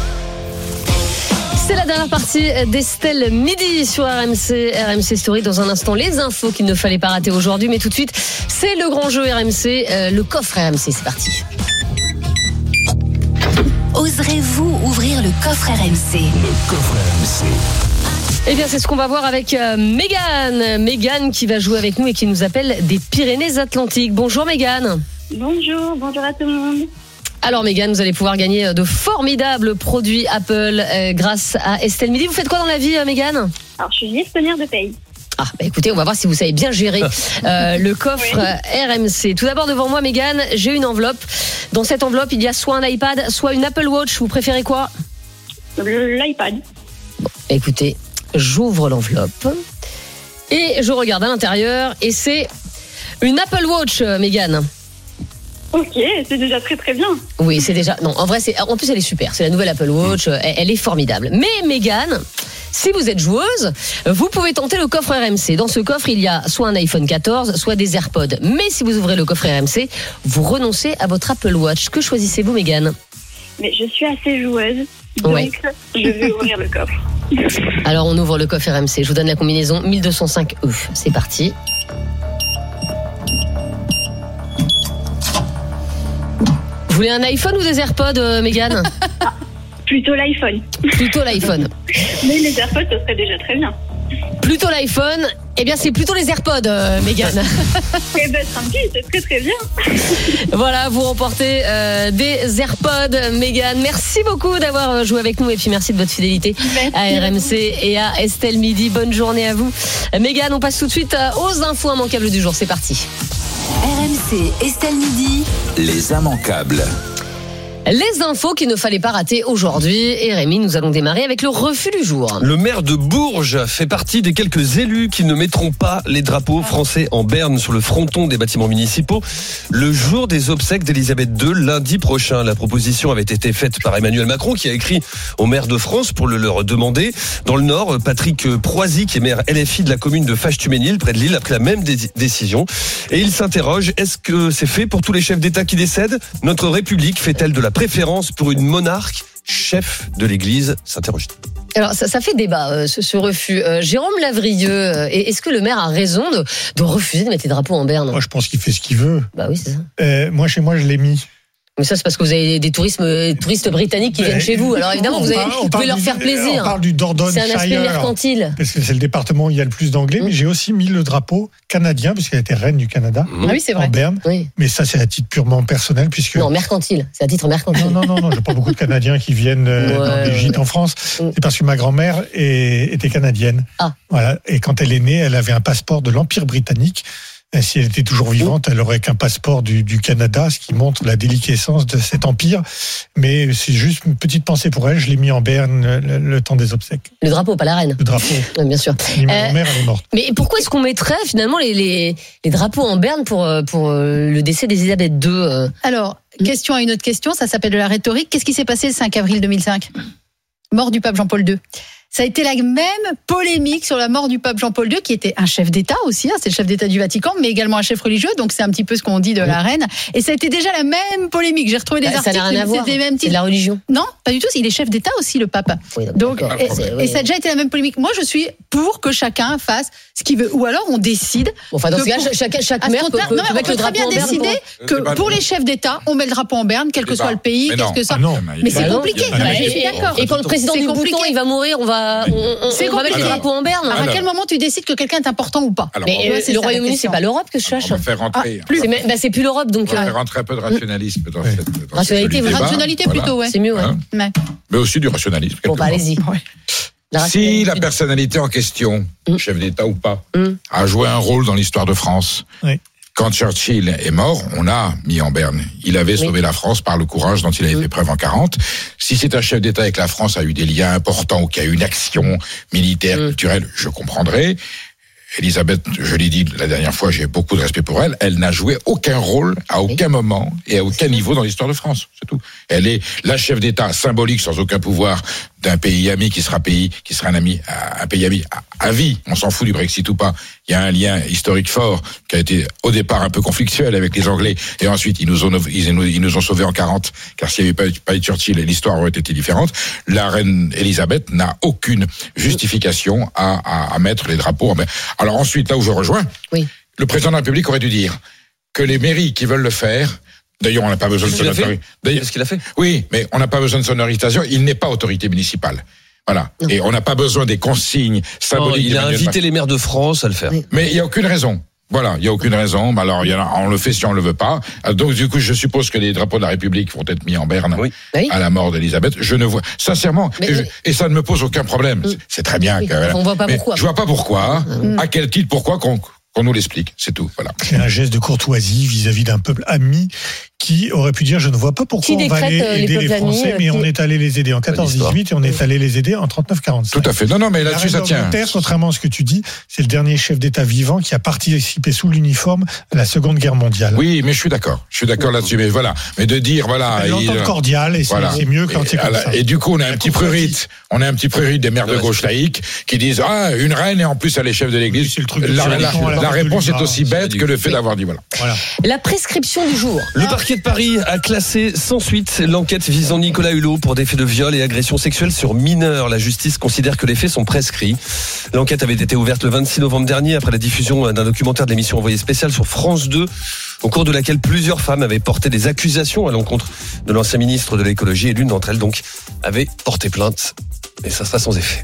[SPEAKER 5] C'est la dernière partie d'Estelle Midi sur R M C, R M C Story. Dans un instant, les infos qu'il ne fallait pas rater aujourd'hui. Mais tout de suite, c'est le grand jeu R M C, euh, le coffre R M C. C'est parti.
[SPEAKER 3] Oserez-vous ouvrir le coffre R M C?
[SPEAKER 4] Le coffre R M C.
[SPEAKER 5] Eh bien, c'est ce qu'on va voir avec euh, Mégane. Mégane qui va jouer avec nous et qui nous appelle des Pyrénées-Atlantiques. Bonjour Mégane.
[SPEAKER 16] Bonjour, bonjour à tout le monde.
[SPEAKER 5] Alors Mégane, vous allez pouvoir gagner de formidables produits Apple euh, grâce à Estelle Midi. Vous faites quoi dans la vie, euh, Mégane?
[SPEAKER 16] Alors, je suis gestionnaire de paye.
[SPEAKER 5] Ah, bah écoutez, on va voir si vous savez bien gérer euh, le coffre oui. R M C. Tout d'abord, devant moi, Mégane, j'ai une enveloppe. Dans cette enveloppe, il y a soit un iPad, soit une Apple Watch. Vous préférez quoi?
[SPEAKER 16] L'iPad.
[SPEAKER 5] Bon, écoutez, j'ouvre l'enveloppe et je regarde à l'intérieur, et c'est une Apple Watch, Mégane.
[SPEAKER 16] Ok, c'est déjà très très bien.
[SPEAKER 5] Oui, c'est déjà. Non, en vrai, c'est. En plus, elle est super. C'est la nouvelle Apple Watch. Elle, elle est formidable. Mais Mégane, si vous êtes joueuse, vous pouvez tenter le coffre R M C. Dans ce coffre, il y a soit un iPhone quatorze, soit des AirPods. Mais si vous ouvrez le coffre R M C, vous renoncez à votre Apple Watch. Que choisissez-vous, Mégane?
[SPEAKER 16] Mais je suis assez joueuse, donc ouais. je vais ouvrir le coffre.
[SPEAKER 5] Alors, on ouvre le coffre R M C. Je vous donne la combinaison mille deux cent cinq E. C'est parti. Vous voulez un iPhone ou des AirPods, euh, Mégane?
[SPEAKER 16] Plutôt l'iPhone.
[SPEAKER 5] Plutôt l'iPhone.
[SPEAKER 16] Mais les AirPods, ça serait déjà très bien.
[SPEAKER 5] Plutôt l'iPhone. Eh bien, c'est plutôt les AirPods, euh, Mégane.
[SPEAKER 16] Eh ben, tranquille, c'est très très bien.
[SPEAKER 5] Voilà, vous remportez euh, des AirPods, Mégane. Merci beaucoup d'avoir joué avec nous et puis merci de votre fidélité merci à R M C et à Estelle Midi. Bonne journée à vous. Mégane, on passe tout de suite aux infos immanquables du jour. C'est parti.
[SPEAKER 3] R M C, Estelle Midi.
[SPEAKER 4] Les immanquables.
[SPEAKER 5] Les infos qu'il ne fallait pas rater aujourd'hui. Et Rémi, nous allons démarrer avec le refus du jour.
[SPEAKER 6] Le maire de Bourges fait partie des quelques élus qui ne mettront pas les drapeaux français en berne sur le fronton des bâtiments municipaux le jour des obsèques d'Elisabeth deux, lundi prochain. La proposition avait été faite par Emmanuel Macron qui a écrit au maire de France pour le leur demander. Dans le Nord, Patrick Proisy, qui est maire L F I de la commune de Fâche-Tuménil, près de Lille, a pris la même dé- décision. Et il s'interroge, est-ce que c'est fait pour tous les chefs d'État qui décèdent ? Notre République fait-elle de la préférence pour une monarque chef de l'Église, s'interroge-t-il.
[SPEAKER 5] Alors ça, ça fait débat euh, ce, ce refus. Euh, Jérôme Lavrieux, euh, est-ce que le maire a raison de, de refuser de mettre les drapeaux en berne ?
[SPEAKER 7] Moi, je pense qu'il fait ce qu'il veut.
[SPEAKER 5] Bah oui, c'est ça.
[SPEAKER 7] Euh, moi, chez moi, je l'ai mis.
[SPEAKER 5] Mais ça, c'est parce que vous avez des tourismes, des touristes britanniques qui viennent chez vous. Alors évidemment, vous, avez,
[SPEAKER 7] parle,
[SPEAKER 5] vous pouvez leur
[SPEAKER 7] du,
[SPEAKER 5] faire plaisir.
[SPEAKER 7] On parle du Dordogne-Shire.
[SPEAKER 5] C'est un aspect mercantile.
[SPEAKER 7] Parce que c'est le département où il y a le plus d'anglais. Mmh. Mais j'ai aussi mis le drapeau canadien, puisqu'elle était reine du Canada.
[SPEAKER 5] Mmh. Ah oui, c'est vrai.
[SPEAKER 7] En Berne.
[SPEAKER 5] Oui.
[SPEAKER 7] Mais ça, c'est à titre purement personnel. Puisque...
[SPEAKER 5] Non, mercantile. C'est à titre mercantile.
[SPEAKER 7] Non, non, non, non. J'ai pas beaucoup de Canadiens qui viennent ouais. dans des gîtes en France. Mmh. C'est parce que ma grand-mère est, était canadienne.
[SPEAKER 5] Ah.
[SPEAKER 7] Voilà. Et quand elle est née, elle avait un passeport de l'Empire britannique. Et si elle était toujours vivante, elle aurait qu'un passeport du, du Canada, ce qui montre la déliquescence de cet empire. Mais c'est juste une petite pensée pour elle. Je l'ai mis en berne le, le temps des obsèques.
[SPEAKER 5] Le drapeau, pas la reine.
[SPEAKER 7] Le drapeau.
[SPEAKER 5] Oui, bien sûr.
[SPEAKER 7] Et ma grand-mère, elle est morte.
[SPEAKER 5] Mais pourquoi est-ce qu'on mettrait finalement les, les, les drapeaux en berne pour, pour le décès d'Elisabeth deux ?
[SPEAKER 9] Alors, question à une autre question, ça s'appelle de la rhétorique. Qu'est-ce qui s'est passé le cinq avril deux mille cinq ? Mort du pape Jean-Paul deux. Ça a été la même polémique sur la mort du pape Jean-Paul deux, qui était un chef d'État aussi, hein, c'est le chef d'État du Vatican, mais également un chef religieux, donc c'est un petit peu ce qu'on dit de oui. la reine. Et ça a été déjà la même polémique. J'ai retrouvé des
[SPEAKER 5] bah,
[SPEAKER 9] articles.
[SPEAKER 5] Ça n'a rien à voir.
[SPEAKER 9] C'était même
[SPEAKER 5] c'est de la religion.
[SPEAKER 9] Non, pas du tout. Il est chef d'État aussi, le pape. Oui, donc, et, et ça a déjà été la même polémique. Moi, je suis pour que chacun fasse ce qu'il veut, ou alors on décide.
[SPEAKER 5] Bon, enfin, dans ce cas, pour... chaque, chaque maire peut, peut,
[SPEAKER 9] non,
[SPEAKER 5] peut
[SPEAKER 9] mettre
[SPEAKER 5] le
[SPEAKER 9] drapeau en berne. On peut très bien décider que pour les chefs d'État, on met le drapeau en berne, quel que soit le pays, qu'est-ce que ça. Mais c'est compliqué. Je suis d'accord.
[SPEAKER 5] Et quand le président du bouton, il va mourir, on va. C'est on va mettre les drapeaux en berne.
[SPEAKER 9] Alors, à quel moment tu décides que quelqu'un est important ou pas ?
[SPEAKER 8] Alors,
[SPEAKER 5] Mais euh, le Royaume-Uni, c'est pas l'Europe que je cherche.
[SPEAKER 8] On va faire rentrer.
[SPEAKER 5] Ah, plus, c'est, bah, c'est plus l'Europe, donc.
[SPEAKER 8] On va faire rentrer un peu de rationalisme dans
[SPEAKER 7] oui.
[SPEAKER 8] cette. Dans
[SPEAKER 5] Rationalité,
[SPEAKER 8] cette
[SPEAKER 9] rationalité
[SPEAKER 8] voilà.
[SPEAKER 9] plutôt, ouais.
[SPEAKER 5] C'est mieux, ouais. Hein
[SPEAKER 9] ouais.
[SPEAKER 8] Mais aussi du rationalisme.
[SPEAKER 5] Bon, bah, allez-y.
[SPEAKER 9] Ouais.
[SPEAKER 8] La si la personnalité en question, mmh. chef d'État ou pas, mmh. a joué un rôle dans l'histoire de France. Oui. Quand Churchill est mort, on l'a mis en berne. Il avait sauvé oui. la France par le courage dont il avait mmh. fait preuve en quarante. Si c'est un chef d'État et que la France a eu des liens importants ou qu'il y a eu une action militaire, mmh. culturelle, je comprendrai. Elisabeth, je l'ai dit la dernière fois, j'ai beaucoup de respect pour elle. Elle n'a joué aucun rôle à aucun oui. moment et à aucun niveau dans l'histoire de France. C'est tout. Elle est la chef d'État symbolique sans aucun pouvoir d'un pays ami qui sera pays, qui sera un ami, un pays ami à, à vie. On s'en fout du Brexit ou pas. Il y a un lien historique fort qui a été au départ un peu conflictuel avec les Anglais et ensuite ils nous ont ils nous, ils nous ont sauvés en quarante. Car s'il n'y avait pas, pas eu Churchill, l'histoire aurait été différente. La reine Elisabeth n'a aucune justification à, à, à mettre les drapeaux. Alors ensuite, là où je rejoins, oui. le président de la République aurait dû dire que les mairies qui veulent le faire. D'ailleurs, on n'a pas besoin de son autorisation.
[SPEAKER 6] Qu'est-ce qu'il a fait ?
[SPEAKER 8] Oui, mais on n'a pas besoin de son autorisation. Il n'est pas autorité municipale. Voilà. Non. Et on n'a pas besoin des consignes symboliques.
[SPEAKER 6] Oh, il a invité Macron. Les maires de France à le faire. Oui.
[SPEAKER 8] Mais il n'y a aucune raison. Voilà, il n'y a aucune raison. Alors, il y en a, on le fait si on le veut pas. Donc, du coup, je suppose que les drapeaux de la République vont être mis en berne oui. à la mort d'Elisabeth. Je ne vois, sincèrement, mais, et, je, et ça ne me pose aucun problème. Oui. C'est très bien.
[SPEAKER 5] Oui.
[SPEAKER 8] Que, voilà.
[SPEAKER 5] On voit pas
[SPEAKER 8] mais
[SPEAKER 5] pourquoi.
[SPEAKER 8] Je vois pas pourquoi. Mmh. À quel titre, pourquoi qu'on qu'on nous l'explique, c'est tout. Voilà.
[SPEAKER 7] C'est un geste de courtoisie vis-à-vis d'un peuple ami qui aurait pu dire je ne vois pas pourquoi on va aller aider les, les Français, mais qui... on est allé les aider en quatorze dix-huit et on est allé les aider en trente-neuf quarante-cinq.
[SPEAKER 8] Tout à fait. Non, non, mais là-dessus ça tient.
[SPEAKER 7] Contrairement à ce que tu dis, c'est le dernier chef d'État vivant qui a participé sous l'uniforme à la Seconde Guerre mondiale.
[SPEAKER 8] Oui, mais je suis d'accord. Je suis d'accord là-dessus. Mais voilà, mais de dire voilà,
[SPEAKER 7] l'entente il... cordiale et c'est, voilà. c'est mieux quand et, c'est comme ça.
[SPEAKER 8] Et du coup, on a un petit prurite, on a un petit prurite des maires de gauche laïques qui disent ah une reine et en plus elle est chef de l'Église.
[SPEAKER 7] C'est le truc de
[SPEAKER 8] la, la, la, la la réponse est
[SPEAKER 7] absolument.
[SPEAKER 8] aussi bête que le fait d'avoir dit voilà.
[SPEAKER 7] Voilà.
[SPEAKER 5] La prescription du jour.
[SPEAKER 6] Le parquet de Paris a classé sans suite l'enquête visant Nicolas Hulot pour des faits de viol et agression sexuelle sur mineurs. La justice considère que les faits sont prescrits. L'enquête avait été ouverte le vingt-six novembre dernier après la diffusion d'un documentaire de l'émission Envoyé spécial sur France deux, au cours de laquelle plusieurs femmes avaient porté des accusations à l'encontre de l'ancien ministre de l'écologie, et l'une d'entre elles donc avait porté plainte. Et ça sera sans effet.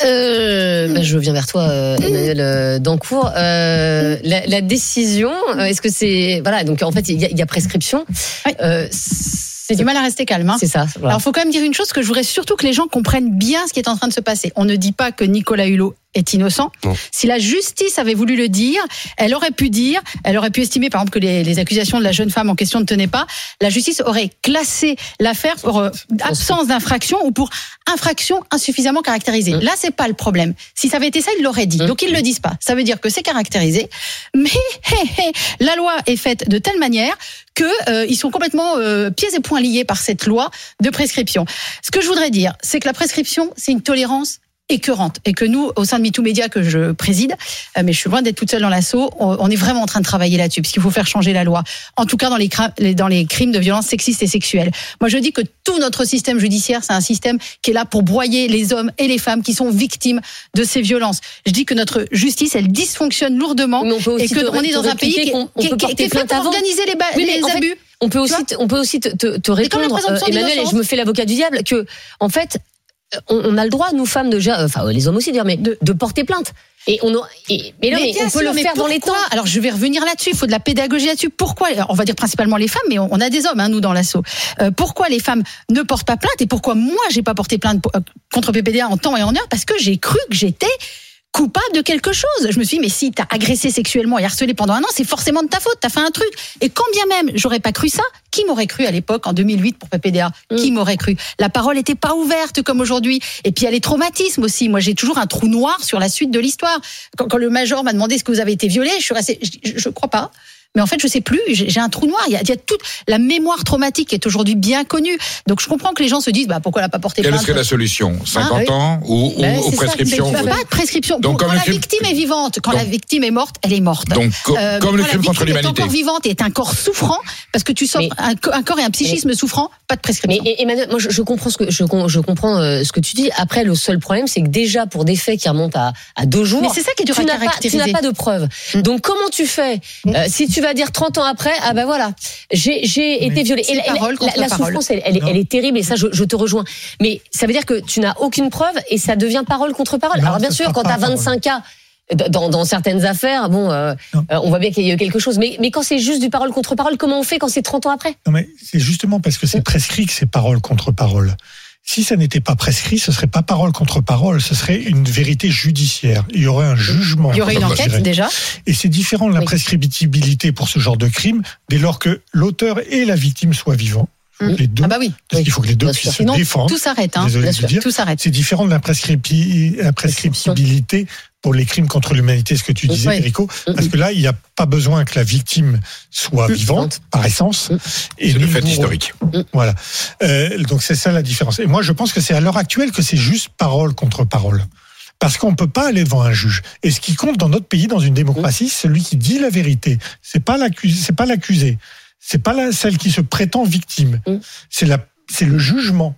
[SPEAKER 5] Euh, bah, je viens vers toi, euh, Emmanuel euh, Dancourt. Euh, la, la décision, euh, est-ce que c'est voilà, donc en fait il y a, il y a prescription.
[SPEAKER 9] Oui.
[SPEAKER 5] Euh,
[SPEAKER 9] C'est du mal à rester calme. Hein.
[SPEAKER 5] C'est ça. Voilà.
[SPEAKER 9] Alors, il faut quand même dire une chose, que je voudrais surtout que les gens comprennent bien ce qui est en train de se passer. On ne dit pas que Nicolas Hulot est innocent.
[SPEAKER 6] Non.
[SPEAKER 9] Si la justice avait voulu le dire, elle aurait pu dire, elle aurait pu estimer, par exemple, que les, les accusations de la jeune femme en question ne tenaient pas. La justice aurait classé l'affaire pour euh, absence d'infraction ou pour infraction insuffisamment caractérisée. Mmh. Là, c'est pas le problème. Si ça avait été ça, ils l'auraient dit. Mmh. Donc, ils le disent pas. Ça veut dire que c'est caractérisé. Mais hé, hé, la loi est faite de telle manière que euh, ils sont complètement euh, pieds et poings liés par cette loi de prescription. Ce que je voudrais dire, c'est que la prescription, c'est une tolérance écœurante, et que nous, au sein de MeToo Média que je préside, euh, mais je suis loin d'être toute seule dans l'assaut, on, on est vraiment en train de travailler là-dessus, parce qu'il faut faire changer la loi. En tout cas, dans les, cra- dans les crimes de violence sexistes et sexuelles. Moi, je dis que tout notre système judiciaire, c'est un système qui est là pour broyer les hommes et les femmes qui sont victimes de ces violences. Je dis que notre justice, elle dysfonctionne lourdement, et que on est dans un pays qui, qui, qui, qui est fait pour organiser les, ba-
[SPEAKER 5] oui,
[SPEAKER 9] les
[SPEAKER 5] en
[SPEAKER 9] abus.
[SPEAKER 5] Fait, on peut aussi, on peut aussi te, te, te répondre, euh, Emmanuel, et je me fais l'avocat du diable, que en fait, on, on a le droit, nous femmes, de, enfin les hommes aussi, dire, mais de, de porter plainte. Et on, a, et, mais non, mais mais on peut sûr, le faire dans les temps.
[SPEAKER 9] Alors je vais revenir là-dessus. Il faut de la pédagogie là-dessus. Pourquoi? On va dire principalement les femmes, mais on, on a des hommes, hein, nous dans l'assaut. Euh, pourquoi les femmes ne portent pas plainte, et pourquoi moi j'ai pas porté plainte contre P P D A en temps et en heure? Parce que j'ai cru que j'étais coupable de quelque chose. Je me suis dit, mais si t'as agressé sexuellement et harcelé pendant un an, c'est forcément de ta faute, t'as fait un truc. Et quand bien même j'aurais pas cru ça, qui m'aurait cru à l'époque, en deux mille huit, pour P P D A? mmh. Qui m'aurait cru? La parole était pas ouverte comme aujourd'hui. Et puis il y a les traumatismes aussi. Moi, j'ai toujours un trou noir sur la suite de l'histoire. Quand, quand le major m'a demandé est-ce que vous avez été violée, je suis restée, je, je, je crois pas. Mais en fait, je sais plus, j'ai un trou noir. Il y a, il y a toute la mémoire traumatique qui est aujourd'hui bien connue. Donc, je comprends que les gens se disent, bah, pourquoi elle n'a pas porté plainte?
[SPEAKER 8] Quelle est la solution? cinquante
[SPEAKER 9] ah,
[SPEAKER 8] ans ou, ou,
[SPEAKER 9] ben,
[SPEAKER 8] ou prescription?
[SPEAKER 9] Il n'y a pas de prescription.
[SPEAKER 8] Donc,
[SPEAKER 9] quand la
[SPEAKER 8] crime...
[SPEAKER 9] victime est vivante, quand donc, la victime est morte, elle est morte.
[SPEAKER 8] Donc, euh, comme le crime contre l'humanité.
[SPEAKER 9] Quand la victime est encore vivante et est un corps souffrant, parce que tu sors mais, un, un corps et un psychisme mais, souffrant, pas de prescription.
[SPEAKER 5] Mais Emmanuel, moi, je, je comprends ce que je, je comprends euh, ce que tu dis. Après, le seul problème, c'est que déjà pour des faits qui remontent à, à deux jours,
[SPEAKER 9] mais c'est ça qui est dur
[SPEAKER 5] tu
[SPEAKER 9] à
[SPEAKER 5] n'as pas,
[SPEAKER 9] caractériser.
[SPEAKER 5] Tu n'as pas de preuves. Mm. Donc, comment tu fais euh, si tu vas dire trente ans après, ah ben voilà, j'ai, j'ai été violée. Et la,
[SPEAKER 9] parole
[SPEAKER 5] la, la, la souffrance, elle, elle, elle est terrible, et ça, je, je te rejoins. Mais ça veut dire que tu n'as aucune preuve et ça devient parole contre parole.
[SPEAKER 7] Non,
[SPEAKER 5] alors bien sûr, quand tu as vingt-cinq cas. Dans, dans certaines affaires, bon, euh, euh, on voit bien qu'il y a eu quelque chose. Mais, mais quand c'est juste du parole contre parole, comment on fait quand c'est trente ans après?
[SPEAKER 7] Non, mais c'est justement parce que c'est prescrit que c'est parole contre parole. Si ça n'était pas prescrit, ce serait pas parole contre parole, ce serait une vérité judiciaire. Il y aurait un jugement.
[SPEAKER 9] Il y aurait une enquête déjà.
[SPEAKER 7] Et c'est différent de la
[SPEAKER 5] oui.
[SPEAKER 7] prescriptibilité pour ce genre de crime, dès lors que l'auteur et la victime soient vivants.
[SPEAKER 9] Mmh.
[SPEAKER 7] Les deux,
[SPEAKER 9] ah bah oui.
[SPEAKER 7] Parce qu'il faut que les deux
[SPEAKER 5] bien
[SPEAKER 7] puissent
[SPEAKER 5] sûr.
[SPEAKER 7] se défendre.
[SPEAKER 9] Tout s'arrête, hein.
[SPEAKER 7] Désolé
[SPEAKER 9] bien
[SPEAKER 7] de
[SPEAKER 9] sûr.
[SPEAKER 7] dire.
[SPEAKER 9] Tout s'arrête.
[SPEAKER 7] C'est différent de la, prescripi... la prescriptibilité pour les crimes contre l'humanité, ce que tu disais, oui. Enrico, parce que là, il n'y a pas besoin que la victime soit mmh. vivante, par essence.
[SPEAKER 8] Mmh.
[SPEAKER 7] Et
[SPEAKER 8] c'est le fait
[SPEAKER 7] pour...
[SPEAKER 8] historique.
[SPEAKER 7] Mmh. Voilà. Euh, donc c'est ça la différence. Et moi, je pense que c'est à l'heure actuelle que c'est juste parole contre parole. Parce qu'on ne peut pas aller devant un juge. Et ce qui compte dans notre pays, dans une démocratie, mmh. c'est celui qui dit la vérité. C'est pas l'accusé, c'est pas l'accusé. C'est pas la, celle qui se prétend victime. Mmh. C'est la, c'est le jugement.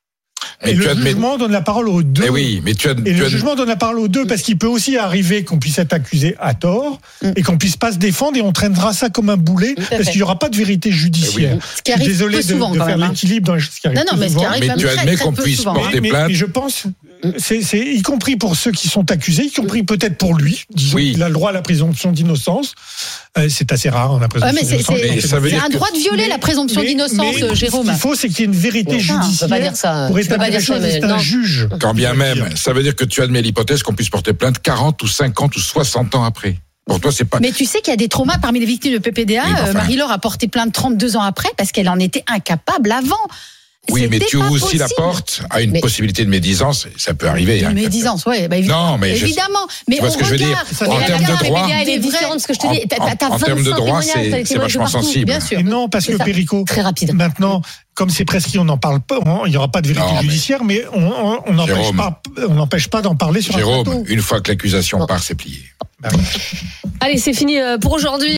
[SPEAKER 8] Mais
[SPEAKER 7] et le
[SPEAKER 8] admets...
[SPEAKER 7] jugement donne la parole aux deux.
[SPEAKER 8] Mais oui, mais tu as,
[SPEAKER 7] et
[SPEAKER 8] tu
[SPEAKER 7] le
[SPEAKER 8] as...
[SPEAKER 7] jugement donne la parole aux deux parce qu'il peut aussi arriver qu'on puisse être accusé à tort mm. et qu'on puisse pas se défendre et on traînera ça comme un boulet parce qu'il y aura pas de vérité judiciaire.
[SPEAKER 9] Oui. Ce qui arrive
[SPEAKER 7] désolé
[SPEAKER 9] peu souvent,
[SPEAKER 7] de, de
[SPEAKER 9] quand
[SPEAKER 7] faire
[SPEAKER 9] même,
[SPEAKER 7] l'équilibre dans ce qui arrive
[SPEAKER 9] non, non, mais, ce qui arrive
[SPEAKER 8] mais tu admets qu'on puisse
[SPEAKER 9] souvent,
[SPEAKER 8] porter
[SPEAKER 7] hein.
[SPEAKER 8] plainte.
[SPEAKER 7] Mais, mais je pense, c'est, c'est y compris pour ceux qui sont accusés, y compris peut-être pour lui. Disons
[SPEAKER 8] oui.
[SPEAKER 7] qu'il a le droit à la présomption d'innocence. Euh, c'est assez rare, la présomption
[SPEAKER 9] ouais, mais
[SPEAKER 7] d'innocence.
[SPEAKER 9] C'est, c'est, c'est un
[SPEAKER 8] que...
[SPEAKER 9] droit de violer mais, la présomption mais, d'innocence,
[SPEAKER 7] mais,
[SPEAKER 9] Jérôme.
[SPEAKER 7] Ce qu'il faut, c'est qu'il y ait une vérité
[SPEAKER 5] bon,
[SPEAKER 7] judiciaire
[SPEAKER 5] pas dire ça.
[SPEAKER 7] pour établir les choses. C'est un juge.
[SPEAKER 8] Quand bien même, ça veut dire que tu admets l'hypothèse qu'on puisse porter plainte quarante ou cinquante ou soixante ans après. Pour toi, c'est pas.
[SPEAKER 9] Mais tu sais qu'il y a des traumas parmi les victimes de P P D A. Oui, enfin... Marie-Laure a porté plainte trente-deux ans après parce qu'elle en était incapable avant.
[SPEAKER 8] Oui, mais
[SPEAKER 9] C'était
[SPEAKER 8] tu
[SPEAKER 9] pas
[SPEAKER 8] ouvres aussi la
[SPEAKER 9] possible.
[SPEAKER 8] porte à une
[SPEAKER 9] Mais-
[SPEAKER 8] possibilité de médisance, ça peut arriver.
[SPEAKER 9] De
[SPEAKER 8] hein.
[SPEAKER 9] médisance, oui, bah évidemment.
[SPEAKER 8] Non, mais je-
[SPEAKER 9] évidemment. Mais
[SPEAKER 8] tu vois
[SPEAKER 9] on
[SPEAKER 8] ce que je veux dire.
[SPEAKER 9] regarde,
[SPEAKER 8] En
[SPEAKER 9] on
[SPEAKER 8] termes de
[SPEAKER 9] regarde,
[SPEAKER 8] droit-
[SPEAKER 9] les médias,
[SPEAKER 5] Elle est
[SPEAKER 9] des vrais-
[SPEAKER 5] différente, ce que je te dis. T'as,
[SPEAKER 8] En-
[SPEAKER 5] t'as
[SPEAKER 8] en termes de
[SPEAKER 5] vingt-cinq
[SPEAKER 8] droit,
[SPEAKER 5] témoignages,
[SPEAKER 8] c'est-
[SPEAKER 5] t'as les
[SPEAKER 8] c'est
[SPEAKER 5] témoignages
[SPEAKER 8] vachement
[SPEAKER 5] de partout.
[SPEAKER 8] sensible.
[SPEAKER 9] Bien sûr.
[SPEAKER 7] Non, parce
[SPEAKER 5] C'est
[SPEAKER 7] que
[SPEAKER 5] ça.
[SPEAKER 7] Perico,
[SPEAKER 5] Très rapide.
[SPEAKER 7] maintenant, comme c'est prescrit, on n'en parle pas, on- il n'y aura pas de vérité
[SPEAKER 8] Non, mais-
[SPEAKER 7] judiciaire, mais on- on on n'empêche
[SPEAKER 8] Jérôme.
[SPEAKER 7] pas, on n'empêche pas d'en parler sur un
[SPEAKER 8] Jérôme,
[SPEAKER 7] plateau.
[SPEAKER 8] une fois que l'accusation
[SPEAKER 5] Non.
[SPEAKER 8] part, c'est plié.
[SPEAKER 5] Allez, c'est fini euh, pour aujourd'hui.